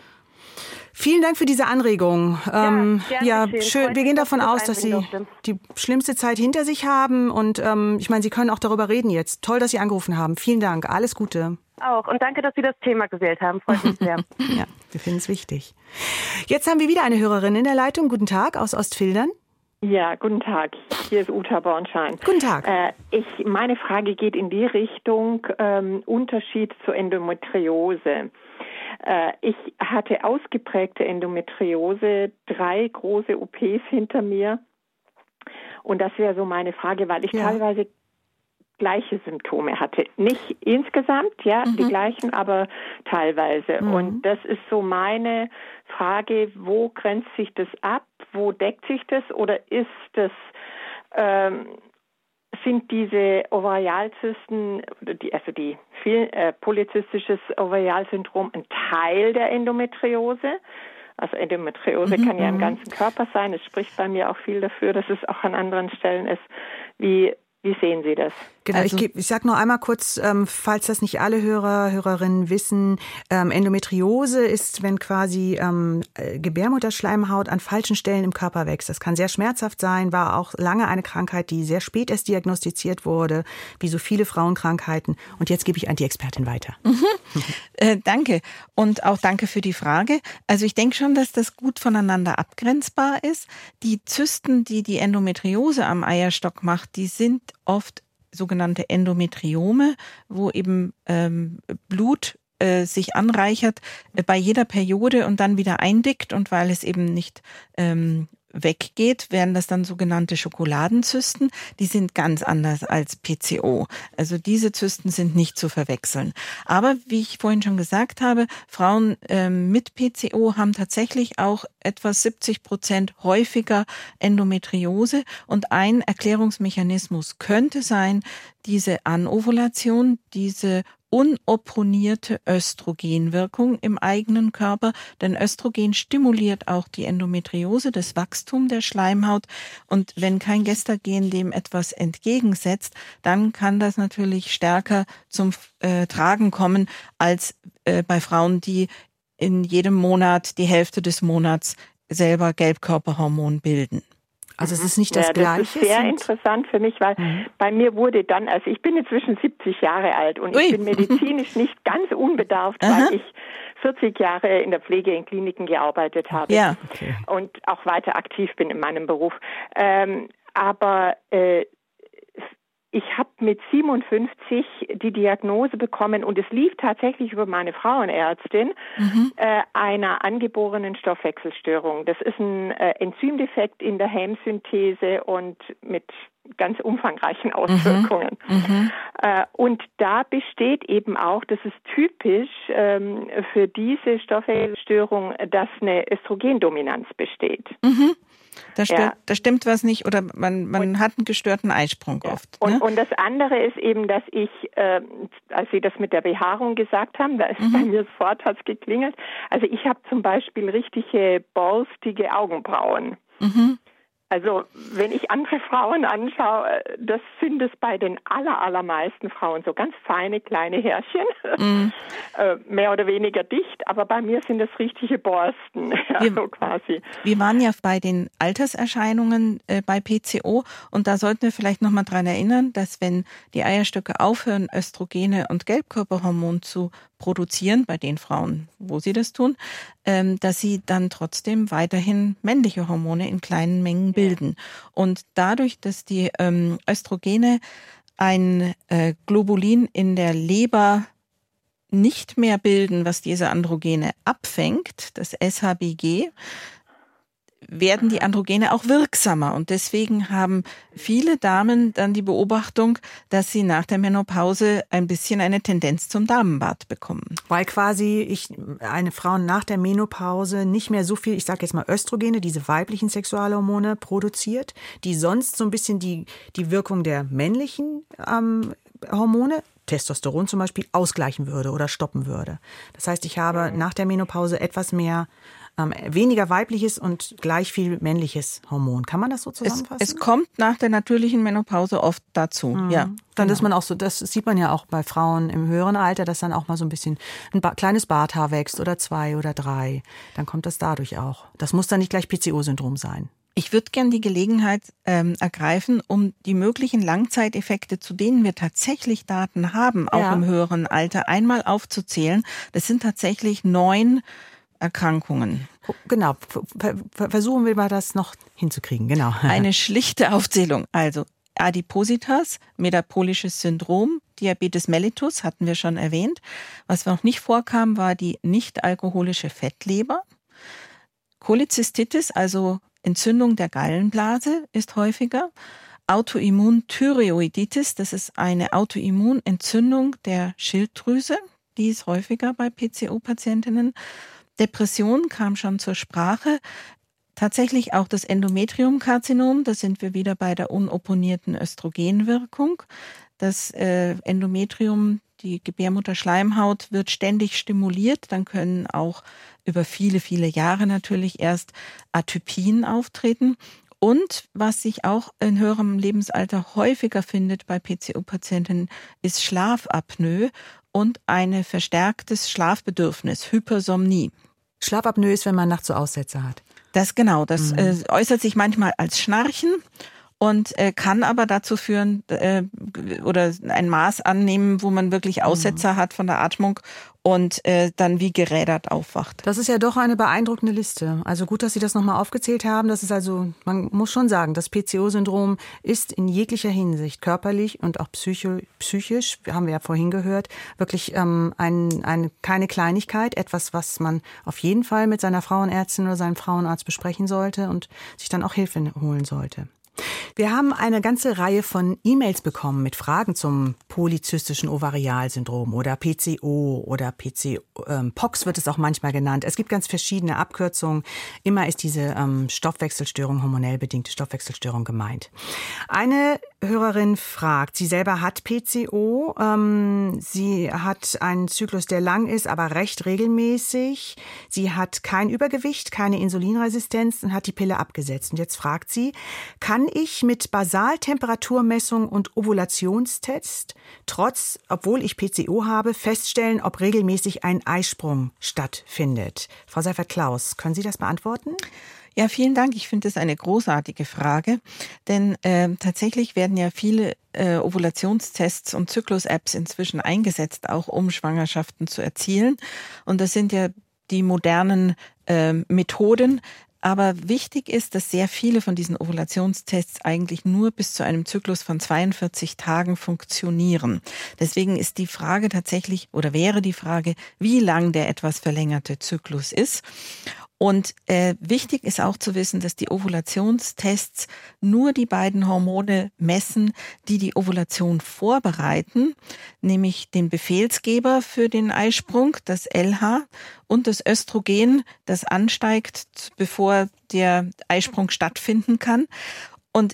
Vielen Dank für diese Anregung. Ja, ähm, ja schön. Wir gehen davon aus, dass Sie die schlimmste Zeit hinter sich haben. Und ähm, ich meine, Sie können auch darüber reden jetzt. Toll, dass Sie angerufen haben. Vielen Dank. Alles Gute. Auch. Und danke, dass Sie das Thema gewählt haben. Freut mich sehr. Ja, wir finden es wichtig. Jetzt haben wir wieder eine Hörerin in der Leitung. Guten Tag aus Ostfildern. Ja, guten Tag. Hier ist Uta Bornschein. Guten Tag. Äh, ich, meine Frage geht in die Richtung ähm, Unterschied zur Endometriose. Ich hatte ausgeprägte Endometriose, drei große O Ps hinter mir. Und das wäre so meine Frage, weil ich ja. teilweise gleiche Symptome hatte. Nicht insgesamt, ja, mhm. die gleichen, aber teilweise. Mhm. Und das ist so meine Frage, wo grenzt sich das ab? Wo deckt sich das? Oder ist das... Ähm, sind diese Ovarialzysten, die, also die viel, äh, polyzystisches Ovarialsyndrom ein Teil der Endometriose? Also Endometriose mhm, kann ja im ganzen Körper sein. Es spricht bei mir auch viel dafür, dass es auch an anderen Stellen ist. Wie, wie sehen Sie das? Genau, also, ich, ich sage noch einmal kurz, ähm, falls das nicht alle Hörer, Hörerinnen wissen, ähm, Endometriose ist, wenn quasi ähm, Gebärmutterschleimhaut an falschen Stellen im Körper wächst. Das kann sehr schmerzhaft sein, war auch lange eine Krankheit, die sehr spät erst diagnostiziert wurde, wie so viele Frauenkrankheiten. Und jetzt gebe ich an die Expertin weiter. Mhm. äh, danke und auch danke für die Frage. Also ich denke schon, dass das gut voneinander abgrenzbar ist. Die Zysten, die die Endometriose am Eierstock macht, die sind oft sogenannte Endometriome, wo eben ähm, Blut äh, sich anreichert äh, bei jeder Periode und dann wieder eindickt. Und weil es eben nicht ähm, weggeht, werden das dann sogenannte Schokoladenzysten. Die sind ganz anders als P C O. Also diese Zysten sind nicht zu verwechseln. Aber wie ich vorhin schon gesagt habe, Frauen ähm, mit P C O haben tatsächlich auch etwa siebzig Prozent häufiger Endometriose. Und ein Erklärungsmechanismus könnte sein, diese Anovulation, diese unopponierte Östrogenwirkung im eigenen Körper, denn Östrogen stimuliert auch die Endometriose, das Wachstum der Schleimhaut, und wenn kein Gestagen dem etwas entgegensetzt, dann kann das natürlich stärker zum äh, Tragen kommen als äh, bei Frauen, die in jedem Monat, die Hälfte des Monats selber Gelbkörperhormon bilden. Also es ist nicht das ja, Gleiche? Das ist sehr interessant für mich, weil mhm. bei mir wurde dann, also ich bin inzwischen siebzig Jahre alt und Ui. ich bin medizinisch nicht ganz unbedarft, weil ich vierzig Jahre in der Pflege in Kliniken gearbeitet habe ja. okay. und auch weiter aktiv bin in meinem Beruf. Ähm, aber äh, ich habe mit siebenundfünfzig die Diagnose bekommen und es lief tatsächlich über meine Frauenärztin mhm. äh, einer angeborenen Stoffwechselstörung. Das ist ein äh, Enzymdefekt in der Hemsynthese und mit ganz umfangreichen Auswirkungen. Mhm. Äh, und da besteht eben auch, das ist typisch ähm, für diese Stoffwechselstörung, dass eine Östrogendominanz besteht. Mhm. Da, stört, ja. da stimmt was nicht oder man, man und, hat einen gestörten Eisprung ja. oft. Ne? Und, und das andere ist eben, dass ich, äh, als Sie das mit der Behaarung gesagt haben, da ist mhm. bei mir sofort hat's geklingelt. Also ich habe zum Beispiel richtige borstige Augenbrauen. Mhm. Also wenn ich andere Frauen anschaue, das sind es bei den aller, allermeisten Frauen so ganz feine kleine Härchen, mm. äh, mehr oder weniger dicht, aber bei mir sind das richtige Borsten, ja, wir, so quasi. Wir waren ja bei den Alterserscheinungen äh, bei P C O und da sollten wir vielleicht nochmal dran erinnern, dass wenn die Eierstöcke aufhören, Östrogene und Gelbkörperhormon zu produzieren, bei den Frauen, wo sie das tun, ähm, dass sie dann trotzdem weiterhin männliche Hormone in kleinen Mengen bilden. Und dadurch, dass die ähm, Östrogene ein äh, Globulin in der Leber nicht mehr bilden, was diese Androgene abfängt, das S H B G, werden die Androgene auch wirksamer. Und deswegen haben viele Damen dann die Beobachtung, dass sie nach der Menopause ein bisschen eine Tendenz zum Damenbart bekommen. Weil quasi ich eine Frau nach der Menopause nicht mehr so viel, ich sage jetzt mal Östrogene, diese weiblichen Sexualhormone produziert, die sonst so ein bisschen die, die Wirkung der männlichen ähm, Hormone, Testosteron zum Beispiel, ausgleichen würde oder stoppen würde. Das heißt, ich habe nach der Menopause etwas mehr Ähm, weniger weibliches und gleich viel männliches Hormon. Kann man das so zusammenfassen? Es, es kommt nach der natürlichen Menopause oft dazu, mhm. ja. Dann genau. ist man auch so, das sieht man ja auch bei Frauen im höheren Alter, dass dann auch mal so ein bisschen ein ba- kleines Barthaar wächst oder zwei oder drei. Dann kommt das dadurch auch. Das muss dann nicht gleich P C O-Syndrom sein. Ich würde gern die Gelegenheit ähm, ergreifen, um die möglichen Langzeiteffekte, zu denen wir tatsächlich Daten haben, auch ja. im höheren Alter, einmal aufzuzählen. Das sind tatsächlich neun Erkrankungen. Genau, versuchen wir mal das noch hinzukriegen, genau. Eine schlichte Aufzählung, also Adipositas, metabolisches Syndrom, Diabetes mellitus hatten wir schon erwähnt. Was noch nicht vorkam, war die nicht-alkoholische Fettleber. Cholezystitis, also Entzündung der Gallenblase, ist häufiger. Autoimmunthyreoiditis, das ist eine Autoimmunentzündung der Schilddrüse, die ist häufiger bei P C O-Patientinnen. Depression kam schon zur Sprache. Tatsächlich auch das Endometriumkarzinom, da sind wir wieder bei der unopponierten Östrogenwirkung. Das äh, Endometrium, die Gebärmutterschleimhaut, wird ständig stimuliert. Dann können auch über viele, viele Jahre natürlich erst Atypien auftreten. Und was sich auch in höherem Lebensalter häufiger findet bei P C O-Patientinnen, ist Schlafapnoe und ein verstärktes Schlafbedürfnis, Hypersomnie. Schlafapnoe ist, wenn man nachts so Aussätze hat. Das genau, das mhm. äh, äußert sich manchmal als Schnarchen und äh, kann aber dazu führen äh, oder ein Maß annehmen, wo man wirklich Aussetzer mhm. hat von der Atmung und äh, dann wie gerädert aufwacht. Das ist ja doch eine beeindruckende Liste. Also gut, dass Sie das nochmal aufgezählt haben. Das ist also, man muss schon sagen, das P C O-Syndrom ist in jeglicher Hinsicht körperlich und auch psycho, psychisch, haben wir ja vorhin gehört, wirklich ähm, ein, ein, keine Kleinigkeit, etwas, was man auf jeden Fall mit seiner Frauenärztin oder seinem Frauenarzt besprechen sollte und sich dann auch Hilfe holen sollte. Wir haben eine ganze Reihe von E-Mails bekommen mit Fragen zum polyzystischen Ovarialsyndrom oder P C O oder P C ähm, P O X wird es auch manchmal genannt. Es gibt ganz verschiedene Abkürzungen. Immer ist diese ähm, Stoffwechselstörung, hormonell bedingte Stoffwechselstörung gemeint. Eine Hörerin fragt, sie selber hat P C O. Ähm, sie hat einen Zyklus, der lang ist, aber recht regelmäßig. Sie hat kein Übergewicht, keine Insulinresistenz und hat die Pille abgesetzt. Und jetzt fragt sie, kann ich mit Basaltemperaturmessung und Ovulationstest, trotz, obwohl ich P C O habe, feststellen, ob regelmäßig ein Eisprung stattfindet? Frau Seifert-Klaus, können Sie das beantworten? Ja, vielen Dank. Ich finde das eine großartige Frage, denn äh, tatsächlich werden ja viele äh, Ovulationstests und Zyklus-Apps inzwischen eingesetzt, auch um Schwangerschaften zu erzielen. Und das sind ja die modernen äh, Methoden. Aber wichtig ist, dass sehr viele von diesen Ovulationstests eigentlich nur bis zu einem Zyklus von zweiundvierzig Tagen funktionieren. Deswegen ist die Frage tatsächlich, oder wäre die Frage, wie lang der etwas verlängerte Zyklus ist. Und äh, wichtig ist auch zu wissen, dass die Ovulationstests nur die beiden Hormone messen, die die Ovulation vorbereiten, nämlich den Befehlsgeber für den Eisprung, das L H, und das Östrogen, das ansteigt, bevor der Eisprung stattfinden kann. Und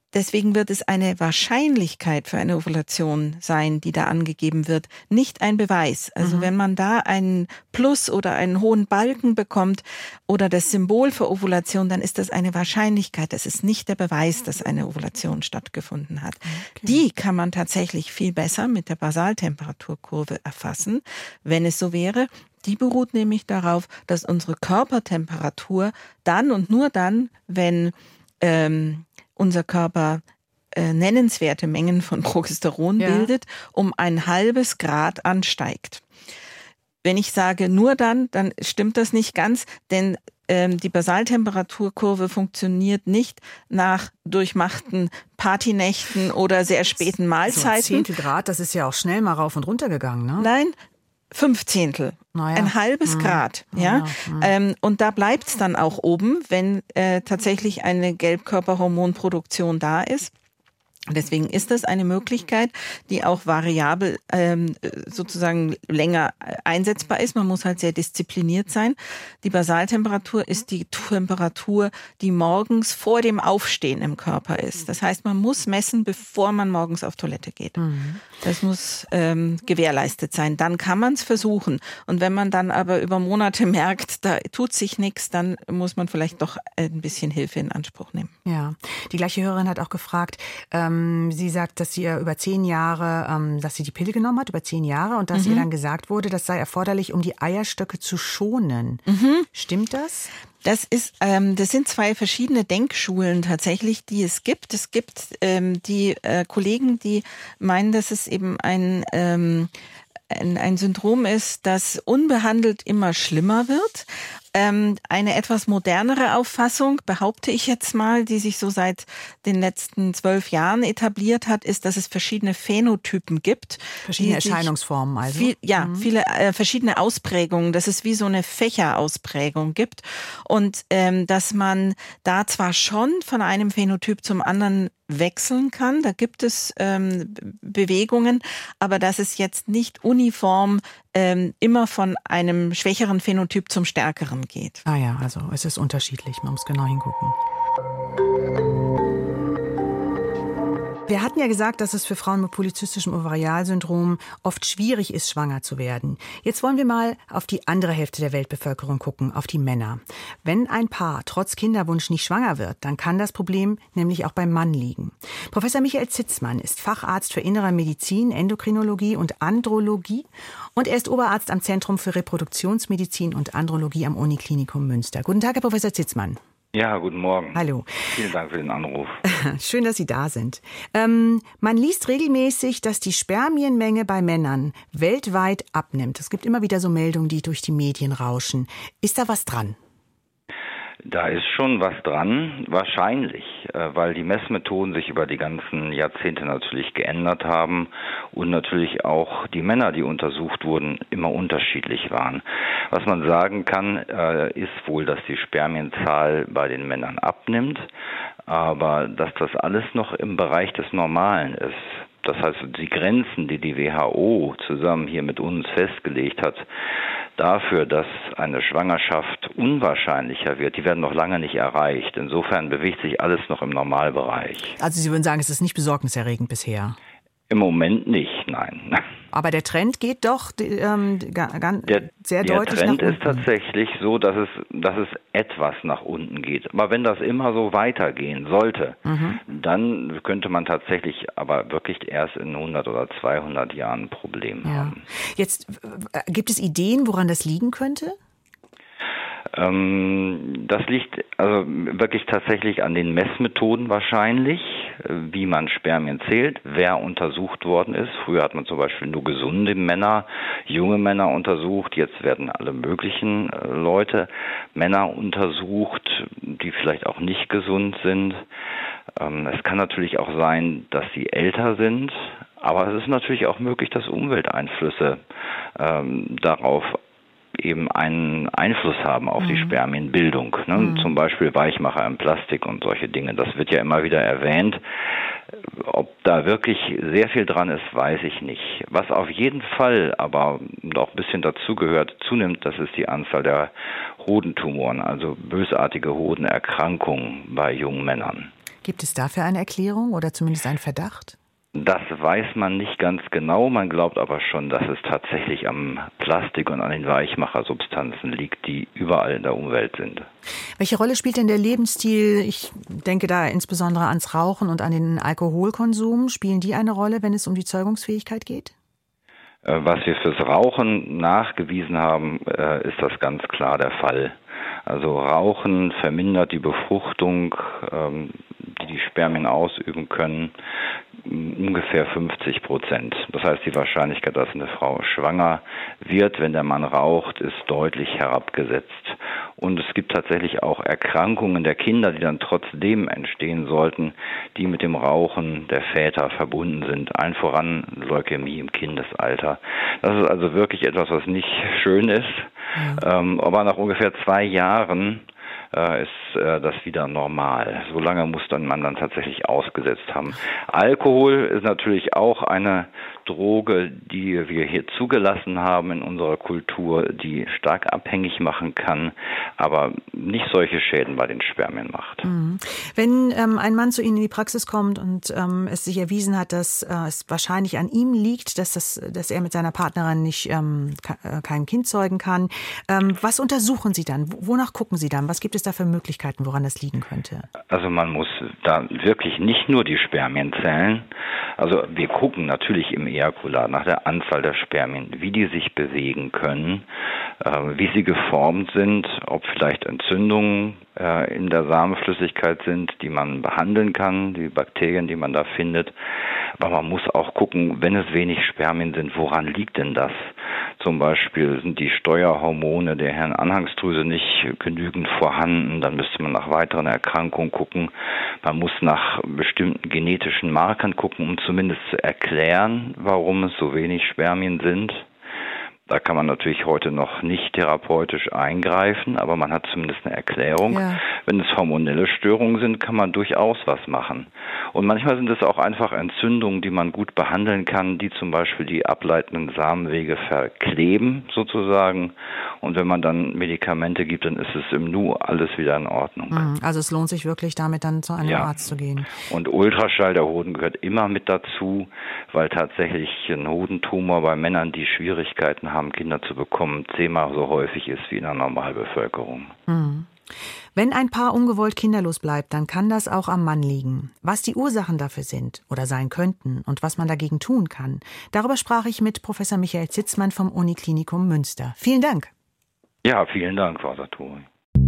Deswegen wird es eine Wahrscheinlichkeit für eine Ovulation sein, die da angegeben wird, nicht ein Beweis. Also mhm. wenn man da einen Plus oder einen hohen Balken bekommt oder das Symbol für Ovulation, dann ist das eine Wahrscheinlichkeit. Das ist nicht der Beweis, dass eine Ovulation stattgefunden hat. Okay. Die kann man tatsächlich viel besser mit der Basaltemperaturkurve erfassen, wenn es so wäre. Die beruht nämlich darauf, dass unsere Körpertemperatur dann und nur dann, wenn ähm, unser Körper äh, nennenswerte Mengen von Progesteron ja. bildet, um ein halbes Grad ansteigt. Wenn ich sage nur dann, dann stimmt das nicht ganz, denn ähm, die Basaltemperaturkurve funktioniert nicht nach durchmachten Partynächten oder sehr späten Mahlzeiten. So ein Zehntel Grad, das ist ja auch schnell mal rauf und runter gegangen, ne? Nein, fünf Zehntel. Naja. Ein halbes hm. Grad, ja. ja hm. ähm, und da bleibt's dann auch oben, wenn äh, tatsächlich eine Gelbkörperhormonproduktion da ist. Deswegen ist das eine Möglichkeit, die auch variabel ähm, sozusagen länger einsetzbar ist. Man muss halt sehr diszipliniert sein. Die Basaltemperatur ist die Temperatur, die morgens vor dem Aufstehen im Körper ist. Das heißt, man muss messen, bevor man morgens auf Toilette geht. Mhm. Das muss ähm, gewährleistet sein. Dann kann man es versuchen. Und wenn man dann aber über Monate merkt, da tut sich nichts, dann muss man vielleicht doch ein bisschen Hilfe in Anspruch nehmen. Ja, die gleiche Hörerin hat auch gefragt, ähm, sie sagt, dass sie über zehn Jahre, ähm, dass sie die Pille genommen hat, über zehn Jahre, und dass mhm. ihr dann gesagt wurde, das sei erforderlich, um die Eierstöcke zu schonen. Mhm. Stimmt das? Das ist, ähm, das sind zwei verschiedene Denkschulen tatsächlich, die es gibt. Es gibt ähm, die äh, Kollegen, die meinen, dass es eben ein ähm, ein, ein Syndrom ist, das unbehandelt immer schlimmer wird. Ähm, eine etwas modernere Auffassung, behaupte ich jetzt mal, die sich so seit den letzten zwölf Jahren etabliert hat, ist, dass es verschiedene Phänotypen gibt. Verschiedene Erscheinungsformen also? Viel, ja, mhm. viele äh, verschiedene Ausprägungen, dass es wie so eine Fächerausprägung gibt und ähm, dass man da zwar schon von einem Phänotyp zum anderen wechseln kann, da gibt es ähm, Bewegungen, aber dass es jetzt nicht uniform ähm, immer von einem schwächeren Phänotyp zum stärkeren geht. Ah ja, also es ist unterschiedlich, man muss genau hingucken. Wir hatten ja gesagt, dass es für Frauen mit polyzystischem Ovarialsyndrom oft schwierig ist, schwanger zu werden. Jetzt wollen wir mal auf die andere Hälfte der Weltbevölkerung gucken, auf die Männer. Wenn ein Paar trotz Kinderwunsch nicht schwanger wird, dann kann das Problem nämlich auch beim Mann liegen. Professor Michael Zitzmann ist Facharzt für Innere Medizin, Endokrinologie und Andrologie und er ist Oberarzt am Zentrum für Reproduktionsmedizin und Andrologie am Uniklinikum Münster. Guten Tag, Herr Professor Zitzmann. Ja, guten Morgen. Hallo. Vielen Dank für den Anruf. Schön, dass Sie da sind. Ähm, man liest regelmäßig, dass die Spermienmenge bei Männern weltweit abnimmt. Es gibt immer wieder so Meldungen, die durch die Medien rauschen. Ist da was dran? Da ist schon was dran, wahrscheinlich, weil die Messmethoden sich über die ganzen Jahrzehnte natürlich geändert haben und natürlich auch die Männer, die untersucht wurden, immer unterschiedlich waren. Was man sagen kann, ist wohl, dass die Spermienzahl bei den Männern abnimmt, aber dass das alles noch im Bereich des Normalen ist. Das heißt, die Grenzen, die die W H O zusammen hier mit uns festgelegt hat, dafür, dass eine Schwangerschaft unwahrscheinlicher wird, die werden noch lange nicht erreicht. Insofern bewegt sich alles noch im Normalbereich. Also Sie würden sagen, es ist nicht besorgniserregend bisher? Im Moment nicht, nein. Aber der Trend geht doch ähm, ganz, der, sehr der deutlich Trend nach unten. ist tatsächlich so, dass es, dass es etwas nach unten geht. Aber wenn das immer so weitergehen sollte, mhm. dann könnte man tatsächlich aber wirklich erst in hundert oder zweihundert Jahren ein Problem ja. haben. Jetzt äh, gibt es Ideen, woran das liegen könnte? Ähm, das liegt also wirklich tatsächlich an den Messmethoden wahrscheinlich, wie man Spermien zählt, wer untersucht worden ist. Früher hat man zum Beispiel nur gesunde Männer, junge Männer untersucht. Jetzt werden alle möglichen äh, Leute, Männer untersucht, die vielleicht auch nicht gesund sind. Ähm, es kann natürlich auch sein, dass sie älter sind, aber es ist natürlich auch möglich, dass Umwelteinflüsse ähm, darauf eben einen Einfluss haben auf mhm. die Spermienbildung. Ne? Mhm. Zum Beispiel Weichmacher im Plastik und solche Dinge. Das wird ja immer wieder erwähnt. Ob da wirklich sehr viel dran ist, weiß ich nicht. Was auf jeden Fall aber auch ein bisschen dazugehört, zunimmt, das ist die Anzahl der Hodentumoren, also bösartige Hodenerkrankungen bei jungen Männern. Gibt es dafür eine Erklärung oder zumindest einen Verdacht? Das weiß man nicht ganz genau, man glaubt aber schon, dass es tatsächlich am Plastik und an den Weichmachersubstanzen liegt, die überall in der Umwelt sind. Welche Rolle spielt denn der Lebensstil? Ich denke da insbesondere ans Rauchen und an den Alkoholkonsum. Spielen die eine Rolle, wenn es um die Zeugungsfähigkeit geht? Was wir fürs Rauchen nachgewiesen haben, ist das ganz klar der Fall. Also Rauchen vermindert die Befruchtung, die die Spermien ausüben können, ungefähr fünfzig Prozent. Das heißt, die Wahrscheinlichkeit, dass eine Frau schwanger wird, wenn der Mann raucht, ist deutlich herabgesetzt. Und es gibt tatsächlich auch Erkrankungen der Kinder, die dann trotzdem entstehen sollten, die mit dem Rauchen der Väter verbunden sind. Allen voran Leukämie im Kindesalter. Das ist also wirklich etwas, was nicht schön ist. Ja. Ähm, aber nach ungefähr zwei Jahren äh, ist äh, das wieder normal. So lange muss dann man dann tatsächlich ausgesetzt haben. Alkohol ist natürlich auch eine Droge, die wir hier zugelassen haben in unserer Kultur, die stark abhängig machen kann, aber nicht solche Schäden bei den Spermien macht. Mhm. Wenn ähm, ein Mann zu Ihnen in die Praxis kommt und ähm, es sich erwiesen hat, dass äh, es wahrscheinlich an ihm liegt, dass, das, dass er mit seiner Partnerin nicht ähm, kein Kind zeugen kann, ähm, was untersuchen Sie dann? Wonach gucken Sie dann? Was gibt es da für Möglichkeiten, woran das liegen könnte? Also man muss da wirklich nicht nur die Spermien zählen. Also wir gucken natürlich im Ejakulat nach der Anzahl der Spermien, wie die sich bewegen können, äh, wie sie geformt sind, ob vielleicht Entzündungen äh, in der Samenflüssigkeit sind, die man behandeln kann, die Bakterien, die man da findet. Aber man muss auch gucken, wenn es wenig Spermien sind, woran liegt denn das? Zum Beispiel sind die Steuerhormone der Hirnanhangsdrüse nicht genügend vorhanden, dann müsste man nach weiteren Erkrankungen gucken. Man muss nach bestimmten genetischen Markern gucken, um zumindest zu erklären, warum es so wenig Spermien sind. Da kann man natürlich heute noch nicht therapeutisch eingreifen, aber man hat zumindest eine Erklärung. Ja. Wenn es hormonelle Störungen sind, kann man durchaus was machen. Und manchmal sind es auch einfach Entzündungen, die man gut behandeln kann, die zum Beispiel die ableitenden Samenwege verkleben sozusagen. Und wenn man dann Medikamente gibt, dann ist es im Nu alles wieder in Ordnung. Also es lohnt sich wirklich, damit dann zu einem ja. Arzt zu gehen. Und Ultraschall der Hoden gehört immer mit dazu, weil tatsächlich ein Hodentumor bei Männern, die Schwierigkeiten haben, Kinder zu bekommen, zehnmal so häufig ist wie in der Normalbevölkerung. Mhm. Wenn ein Paar ungewollt kinderlos bleibt, dann kann das auch am Mann liegen. Was die Ursachen dafür sind oder sein könnten und was man dagegen tun kann, darüber sprach ich mit Professor Michael Zitzmann vom Uniklinikum Münster. Vielen Dank. Ja, vielen Dank, Frau Sartori.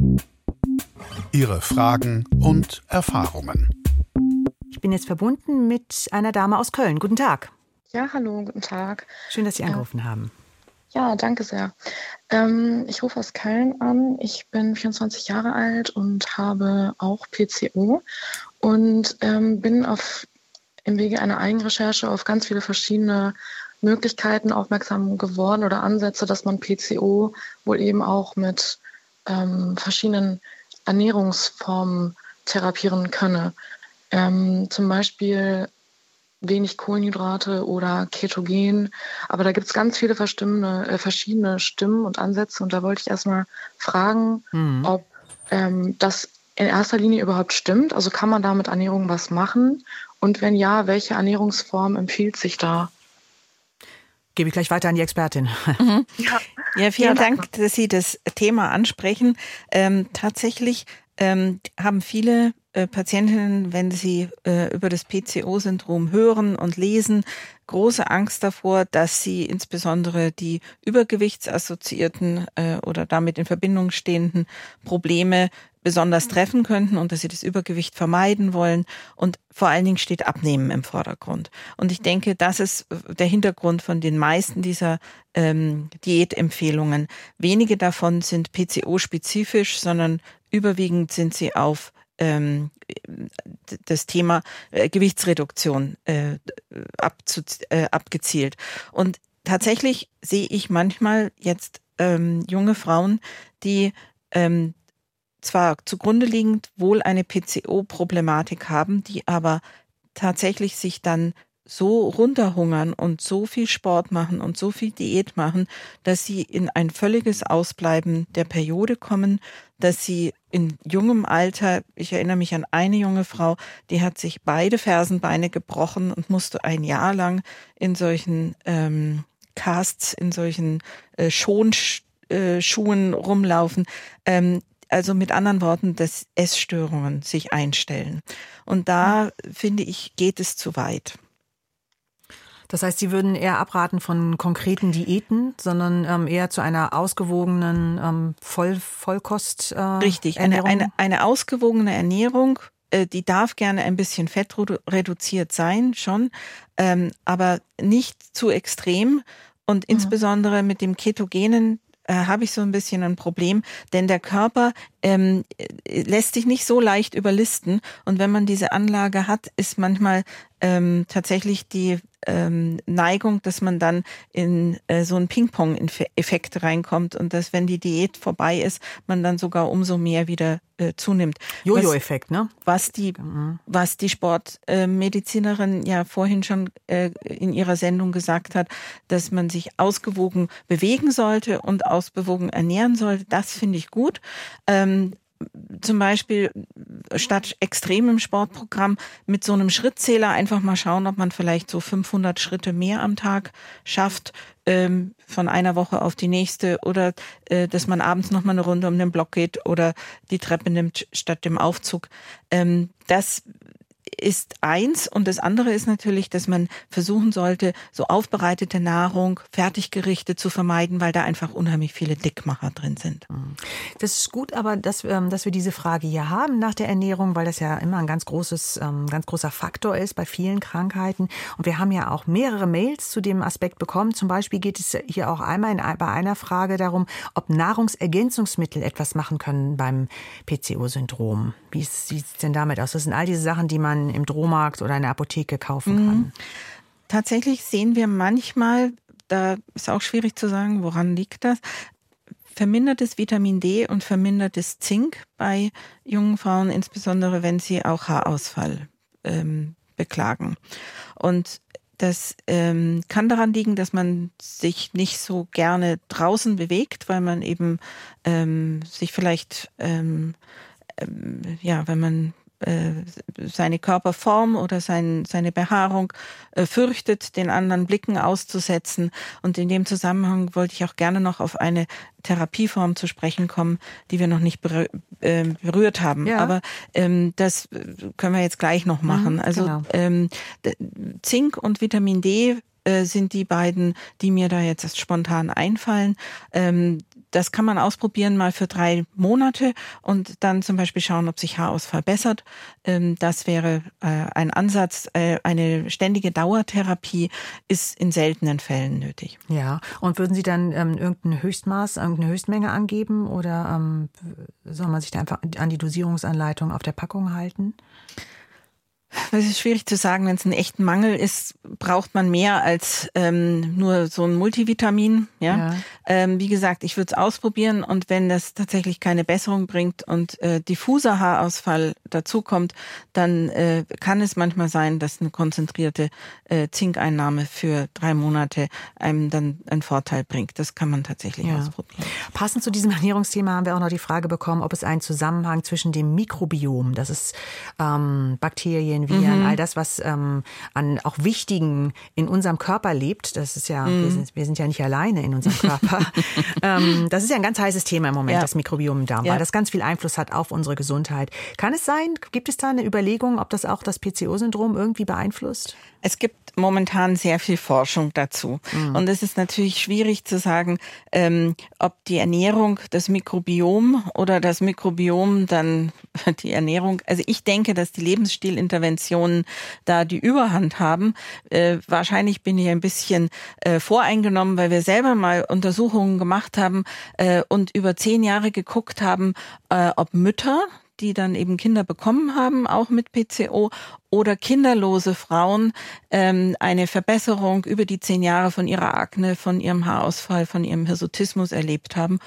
Ihre Fragen und Erfahrungen. Ich bin jetzt verbunden mit einer Dame aus Köln. Guten Tag. Ja, hallo, guten Tag. Schön, dass Sie angerufen ja. haben. Ja, danke sehr. Ähm, ich rufe aus Köln an. Ich bin vierundzwanzig Jahre alt und habe auch P C O und ähm, bin auf im Wege einer Eigenrecherche auf ganz viele verschiedene Möglichkeiten aufmerksam geworden oder Ansätze, dass man P C O wohl eben auch mit ähm, verschiedenen Ernährungsformen therapieren könne. Ähm, zum Beispiel wenig Kohlenhydrate oder Ketogen. Aber da gibt es ganz viele äh, verschiedene Stimmen und Ansätze. Und da wollte ich erstmal fragen, mhm. ob ähm, das in erster Linie überhaupt stimmt. Also kann man da mit Ernährung was machen? Und wenn ja, welche Ernährungsform empfiehlt sich da? Gebe ich gleich weiter an die Expertin. Mhm. Ja. ja, vielen ja, Dank, dass Sie das Thema ansprechen. Ähm, tatsächlich ähm, haben viele äh, Patientinnen, wenn sie äh, über das P C O-Syndrom hören und lesen, große Angst davor, dass sie insbesondere die übergewichtsassoziierten äh, oder damit in Verbindung stehenden Probleme besonders treffen könnten und dass sie das Übergewicht vermeiden wollen. Und vor allen Dingen steht Abnehmen im Vordergrund. Und ich denke, das ist der Hintergrund von den meisten dieser ähm, Diätempfehlungen. Wenige davon sind P C O-spezifisch, sondern überwiegend sind sie auf ähm, das Thema äh, Gewichtsreduktion äh, abzu, äh, abgezielt. Und tatsächlich sehe ich manchmal jetzt ähm, junge Frauen, die ähm, zwar zugrunde liegend wohl eine P C O-Problematik haben, die aber tatsächlich sich dann so runterhungern und so viel Sport machen und so viel Diät machen, dass sie in ein völliges Ausbleiben der Periode kommen, dass sie in jungem Alter, ich erinnere mich an eine junge Frau, die hat sich beide Fersenbeine gebrochen und musste ein Jahr lang in solchen ähm, Casts, in solchen äh, Schonschuhen äh, rumlaufen. Ähm, Also mit anderen Worten, dass Essstörungen sich einstellen. Und da, finde ich, geht es zu weit. Das heißt, Sie würden eher abraten von konkreten Diäten, sondern ähm, eher zu einer ausgewogenen ähm, Voll, Vollkost. Äh, Richtig, eine, eine, eine ausgewogene Ernährung, äh, die darf gerne ein bisschen fettreduziert sein, schon, ähm, aber nicht zu extrem. Und mhm. insbesondere mit dem Ketogenen äh, habe ich so ein bisschen ein Problem, denn der Körper ähm, lässt sich nicht so leicht überlisten. Und wenn man diese Anlage hat, ist manchmal ähm, tatsächlich die Ähm, Neigung, dass man dann in äh, so einen Ping-Pong-Effekt reinkommt und dass, wenn die Diät vorbei ist, man dann sogar umso mehr wieder äh, zunimmt. Jojo-Effekt, ne? Was die, mhm. was die Sportmedizinerin äh, ja vorhin schon äh, in ihrer Sendung gesagt hat, dass man sich ausgewogen bewegen sollte und ausgewogen ernähren sollte, das finde ich gut. Ähm, Zum Beispiel statt extremem Sportprogramm mit so einem Schrittzähler einfach mal schauen, ob man vielleicht so fünfhundert Schritte mehr am Tag schafft, ähm, von einer Woche auf die nächste, oder äh, dass man abends noch mal eine Runde um den Block geht oder die Treppe nimmt statt dem Aufzug. Ähm, das ist eins, und das andere ist natürlich, dass man versuchen sollte, so aufbereitete Nahrung, Fertiggerichte zu vermeiden, weil da einfach unheimlich viele Dickmacher drin sind. Das ist gut, aber dass, dass wir diese Frage hier haben nach der Ernährung, weil das ja immer ein ganz großes, ganz großer Faktor ist bei vielen Krankheiten. Und wir haben ja auch mehrere Mails zu dem Aspekt bekommen. Zum Beispiel geht es hier auch einmal in, bei einer Frage darum, ob Nahrungsergänzungsmittel etwas machen können beim P C O-Syndrom. Wie sieht es denn damit aus? Das sind all diese Sachen, die man im Drohmarkt oder in der Apotheke kaufen kann. Mhm. Tatsächlich sehen wir manchmal, da ist auch schwierig zu sagen, woran liegt das, vermindertes Vitamin D und vermindertes Zink bei jungen Frauen, insbesondere wenn sie auch Haarausfall ähm, beklagen. Und das ähm, kann daran liegen, dass man sich nicht so gerne draußen bewegt, weil man eben ähm, sich vielleicht, ähm, ähm, ja, wenn man seine Körperform oder sein, seine Behaarung äh, fürchtet, den anderen Blicken auszusetzen. Und in dem Zusammenhang wollte ich auch gerne noch auf eine Therapieform zu sprechen kommen, die wir noch nicht berü- äh, berührt haben. Ja. Aber ähm, das können wir jetzt gleich noch machen. Mhm, also genau. ähm, Zink und Vitamin D äh, sind die beiden, die mir da jetzt spontan einfallen. Ähm, Das kann man ausprobieren mal für drei Monate und dann zum Beispiel schauen, ob sich Haarausfall bessert. Das wäre ein Ansatz. Eine ständige Dauertherapie ist in seltenen Fällen nötig. Ja, und würden Sie dann ähm, irgendein Höchstmaß, irgendeine Höchstmenge angeben oder ähm, soll man sich da einfach an die Dosierungsanleitung auf der Packung halten? Es ist schwierig zu sagen, wenn es ein echter Mangel ist, braucht man mehr als ähm, nur so ein Multivitamin. Ja, ja. Ähm, wie gesagt, ich würde es ausprobieren, und wenn das tatsächlich keine Besserung bringt und äh, diffuser Haarausfall dazukommt, dann äh, kann es manchmal sein, dass eine konzentrierte äh, Zinkeinnahme für drei Monate einem dann einen Vorteil bringt. Das kann man tatsächlich ja. ausprobieren. Passend zu diesem Ernährungsthema haben wir auch noch die Frage bekommen, ob es einen Zusammenhang zwischen dem Mikrobiom, das ist ähm, Bakterien, Viren, mhm. all das, was ähm, an auch Wichtigen in unserem Körper lebt. Das ist ja, mhm. wir, sind, wir sind ja nicht alleine in unserem Körper. ähm, das ist ja ein ganz heißes Thema im Moment, ja. das Mikrobiom im Darm, ja. weil das ganz viel Einfluss hat auf unsere Gesundheit. Kann es sein, gibt es da eine Überlegung, ob das auch das P C O-Syndrom irgendwie beeinflusst? Es gibt momentan sehr viel Forschung dazu. Mhm. Und es ist natürlich schwierig zu sagen, ähm, ob die Ernährung das Mikrobiom oder das Mikrobiom dann die Ernährung. Also ich denke, dass die Lebensstilinterventionen da die Überhand haben. Äh, wahrscheinlich bin ich ein bisschen äh, voreingenommen, weil wir selber mal Untersuchungen gemacht haben äh, und über zehn Jahre geguckt haben, äh, ob Mütter, die dann eben Kinder bekommen haben, auch mit P C O, oder kinderlose Frauen ähm, eine Verbesserung über die zehn Jahre von ihrer Akne, von ihrem Haarausfall, von ihrem Hirsutismus erlebt haben.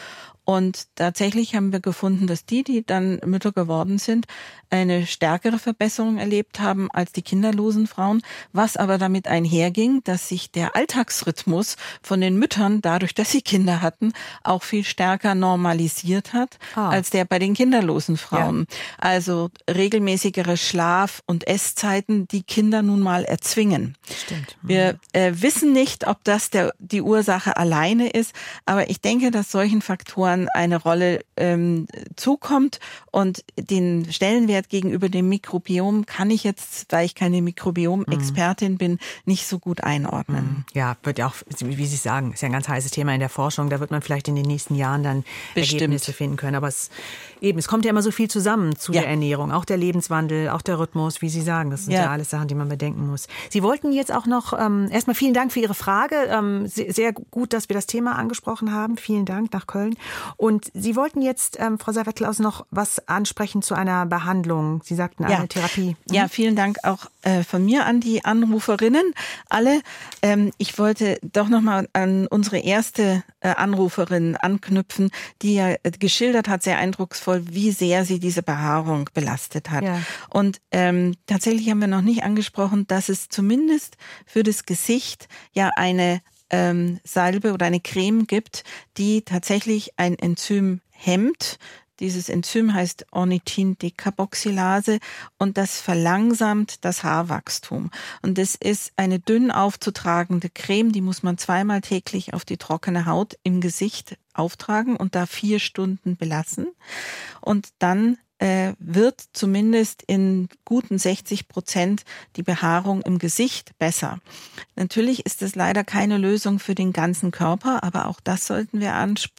Und tatsächlich haben wir gefunden, dass die, die dann Mütter geworden sind, eine stärkere Verbesserung erlebt haben als die kinderlosen Frauen, was aber damit einherging, dass sich der Alltagsrhythmus von den Müttern, dadurch, dass sie Kinder hatten, auch viel stärker normalisiert hat, ah. als der bei den kinderlosen Frauen. Ja. Also regelmäßigere Schlaf- und Esszeiten, die Kinder nun mal erzwingen. Stimmt. Mhm. Wir äh, wissen nicht, ob das der, die Ursache alleine ist, aber ich denke, dass solchen Faktoren eine Rolle ähm, zukommt und den Stellenwert gegenüber dem Mikrobiom kann ich jetzt, weil ich keine Mikrobiom-Expertin mhm. bin, nicht so gut einordnen. Ja, wird ja auch, wie Sie sagen, ist ja ein ganz heißes Thema in der Forschung. Da wird man vielleicht in den nächsten Jahren dann Bestimmt. Ergebnisse finden können. Aber es, eben, es kommt ja immer so viel zusammen zu ja. der Ernährung. Auch der Lebenswandel, auch der Rhythmus, wie Sie sagen. Das sind ja, ja alles Sachen, die man bedenken muss. Sie wollten jetzt auch noch, ähm, erstmal vielen Dank für Ihre Frage. Ähm, sehr, sehr gut, dass wir das Thema angesprochen haben. Vielen Dank nach Köln. Und Sie wollten jetzt, ähm, Frau Seiwert-Klaus, noch was ansprechen zu einer Behandlung. Sie sagten eine ja. Therapie. Mhm. Ja, vielen Dank auch äh, von mir an die Anruferinnen. Alle. Ähm, ich wollte doch noch mal an unsere erste äh, Anruferin anknüpfen, die ja äh, geschildert hat, sehr eindrucksvoll, wie sehr sie diese Behaarung belastet hat. Ja. Und ähm, tatsächlich haben wir noch nicht angesprochen, dass es zumindest für das Gesicht ja eine ähm, Salbe oder eine Creme gibt, die tatsächlich ein Enzym hemmt. Dieses Enzym heißt Ornithin-Decarboxylase und das verlangsamt das Haarwachstum. Und das ist eine dünn aufzutragende Creme, die muss man zweimal täglich auf die trockene Haut im Gesicht auftragen und da vier Stunden belassen. Und dann äh, wird zumindest in guten sechzig Prozent die Behaarung im Gesicht besser. Natürlich ist das leider keine Lösung für den ganzen Körper, aber auch das sollten wir ansprechen.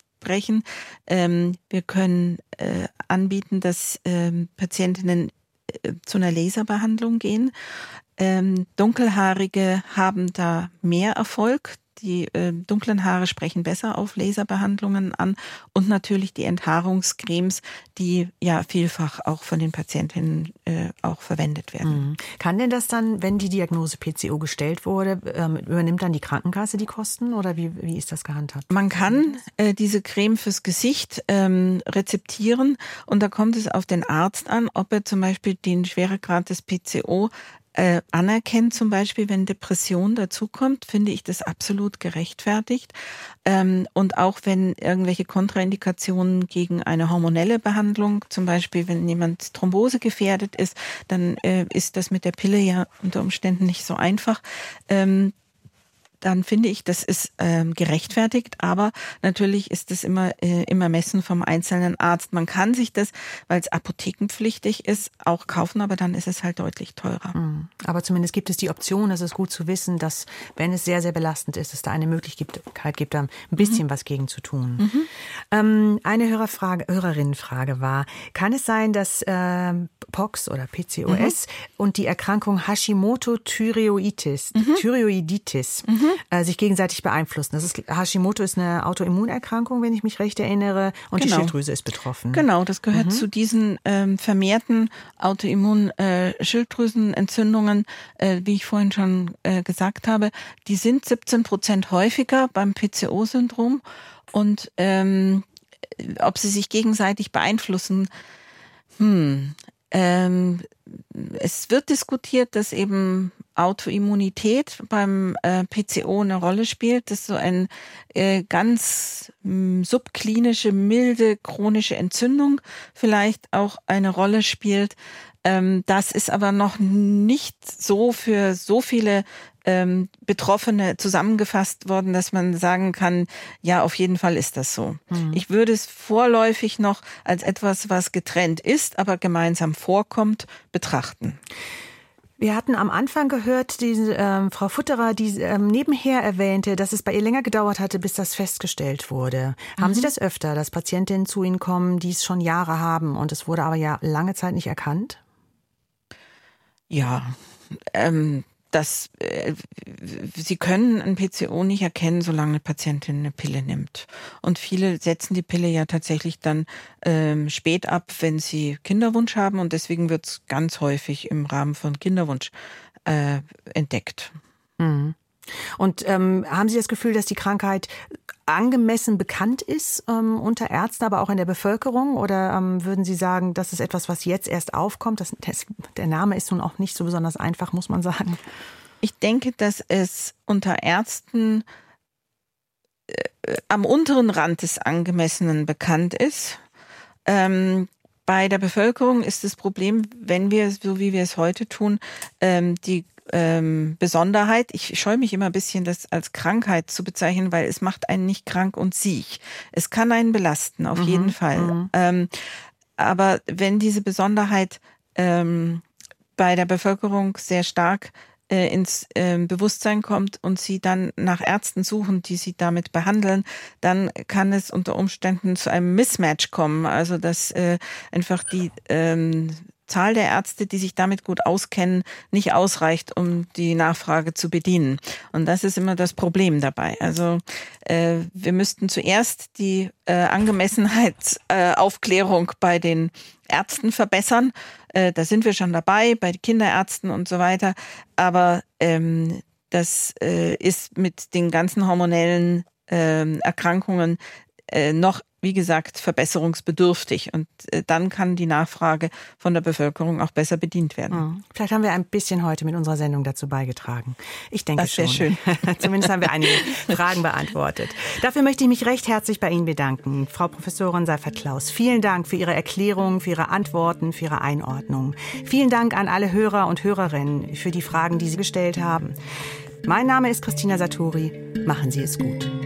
Ähm, wir können äh, anbieten, dass ähm, Patientinnen äh, zu einer Laserbehandlung gehen. Ähm, Dunkelhaarige haben da mehr Erfolg. Die äh, dunklen Haare sprechen besser auf Laserbehandlungen an und natürlich die Enthaarungscremes, die ja vielfach auch von den Patientinnen äh, auch verwendet werden. Mhm. Kann denn das dann, wenn die Diagnose P C O gestellt wurde, ähm, übernimmt dann die Krankenkasse die Kosten oder wie, wie ist das gehandhabt? Man kann äh, diese Creme fürs Gesicht ähm, rezeptieren und da kommt es auf den Arzt an, ob er zum Beispiel den Schweregrad des P C O Äh, anerkennt, zum Beispiel, wenn Depression dazukommt, finde ich das absolut gerechtfertigt. Ähm, und auch wenn irgendwelche Kontraindikationen gegen eine hormonelle Behandlung, zum Beispiel wenn jemand Thrombose gefährdet ist, dann äh, ist das mit der Pille ja unter Umständen nicht so einfach. Ähm, dann finde ich, das ist ähm, gerechtfertigt, aber natürlich ist es immer äh, im Ermessen vom einzelnen Arzt. Man kann sich das, weil es apothekenpflichtig ist, auch kaufen, aber dann ist es halt deutlich teurer. Mhm. Aber zumindest gibt es die Option, es ist gut zu wissen, dass, wenn es sehr, sehr belastend ist, es da eine Möglichkeit gibt, da ein bisschen mhm. was gegen zu tun. Mhm. Ähm, eine Hörerfrage, Hörerinnenfrage war, kann es sein, dass äh, P O X oder P C O S mhm. und die Erkrankung Hashimoto-Thyreoiditis, mhm. Thyreoiditis mhm. äh, sich gegenseitig beeinflussen? Das ist, Hashimoto ist eine Autoimmunerkrankung, wenn ich mich recht erinnere, und genau. die Schilddrüse ist betroffen. Genau, das gehört mhm. zu diesen ähm, vermehrten Autoimmun-Schilddrüsenentzündungen, äh, wie ich vorhin schon äh, gesagt habe. Die sind siebzehn Prozent häufiger beim P C O-Syndrom und ähm, ob sie sich gegenseitig beeinflussen, hm, ähm, es wird diskutiert, dass eben Autoimmunität beim äh, P C O eine Rolle spielt, dass so eine äh, ganz mh, subklinische, milde, chronische Entzündung vielleicht auch eine Rolle spielt. Ähm, das ist aber noch nicht so für so viele ähm, Betroffene zusammengefasst worden, dass man sagen kann, ja, auf jeden Fall ist das so. Mhm. Ich würde es vorläufig noch als etwas, was getrennt ist, aber gemeinsam vorkommt, betrachten. Wir hatten am Anfang gehört, die ähm, Frau Futterer, die ähm, nebenher erwähnte, dass es bei ihr länger gedauert hatte, bis das festgestellt wurde. Mhm. Haben Sie das öfter, dass Patientinnen zu Ihnen kommen, die es schon Jahre haben und es wurde aber ja lange Zeit nicht erkannt? Ja, ähm, das, äh, Sie können ein P C O nicht erkennen, solange eine Patientin eine Pille nimmt. Und viele setzen die Pille ja tatsächlich dann ähm, spät ab, wenn sie Kinderwunsch haben. Und deswegen wird es ganz häufig im Rahmen von Kinderwunsch äh, entdeckt. Mhm. Und ähm, haben Sie das Gefühl, dass die Krankheit angemessen bekannt ist ähm, unter Ärzten, aber auch in der Bevölkerung? Oder ähm, würden Sie sagen, das ist etwas, was jetzt erst aufkommt? Das, das, der Name ist nun auch nicht so besonders einfach, muss man sagen. Ich denke, dass es unter Ärzten äh, am unteren Rand des Angemessenen bekannt ist. Ähm, bei der Bevölkerung ist das Problem, wenn wir, so wie wir es heute tun, ähm, die Ähm, Besonderheit. Ich scheue mich immer ein bisschen, das als Krankheit zu bezeichnen, weil es macht einen nicht krank und sieg. Es kann einen belasten, auf mhm. jeden Fall. Mhm. Ähm, aber wenn diese Besonderheit ähm, bei der Bevölkerung sehr stark äh, ins äh, Bewusstsein kommt und sie dann nach Ärzten suchen, die sie damit behandeln, dann kann es unter Umständen zu einem Mismatch kommen. Also dass äh, einfach die ähm, Zahl der Ärzte, die sich damit gut auskennen, nicht ausreicht, um die Nachfrage zu bedienen. Und das ist immer das Problem dabei. Also äh, wir müssten zuerst die äh, Angemessenheitsaufklärung äh, bei den Ärzten verbessern. Äh, da sind wir schon dabei, bei den Kinderärzten und so weiter. Aber ähm, das äh, ist mit den ganzen hormonellen äh, Erkrankungen äh, noch, wie gesagt, verbesserungsbedürftig. Und äh, dann kann die Nachfrage von der Bevölkerung auch besser bedient werden. Mhm. Vielleicht haben wir ein bisschen heute mit unserer Sendung dazu beigetragen. Ich denke das wäre schon. Schön. Zumindest haben wir einige Fragen beantwortet. Dafür möchte ich mich recht herzlich bei Ihnen bedanken. Frau Professorin Seifert-Klaus, vielen Dank für Ihre Erklärungen, für Ihre Antworten, für Ihre Einordnung. Vielen Dank an alle Hörer und Hörerinnen für die Fragen, die Sie gestellt haben. Mein Name ist Christina Satori. Machen Sie es gut.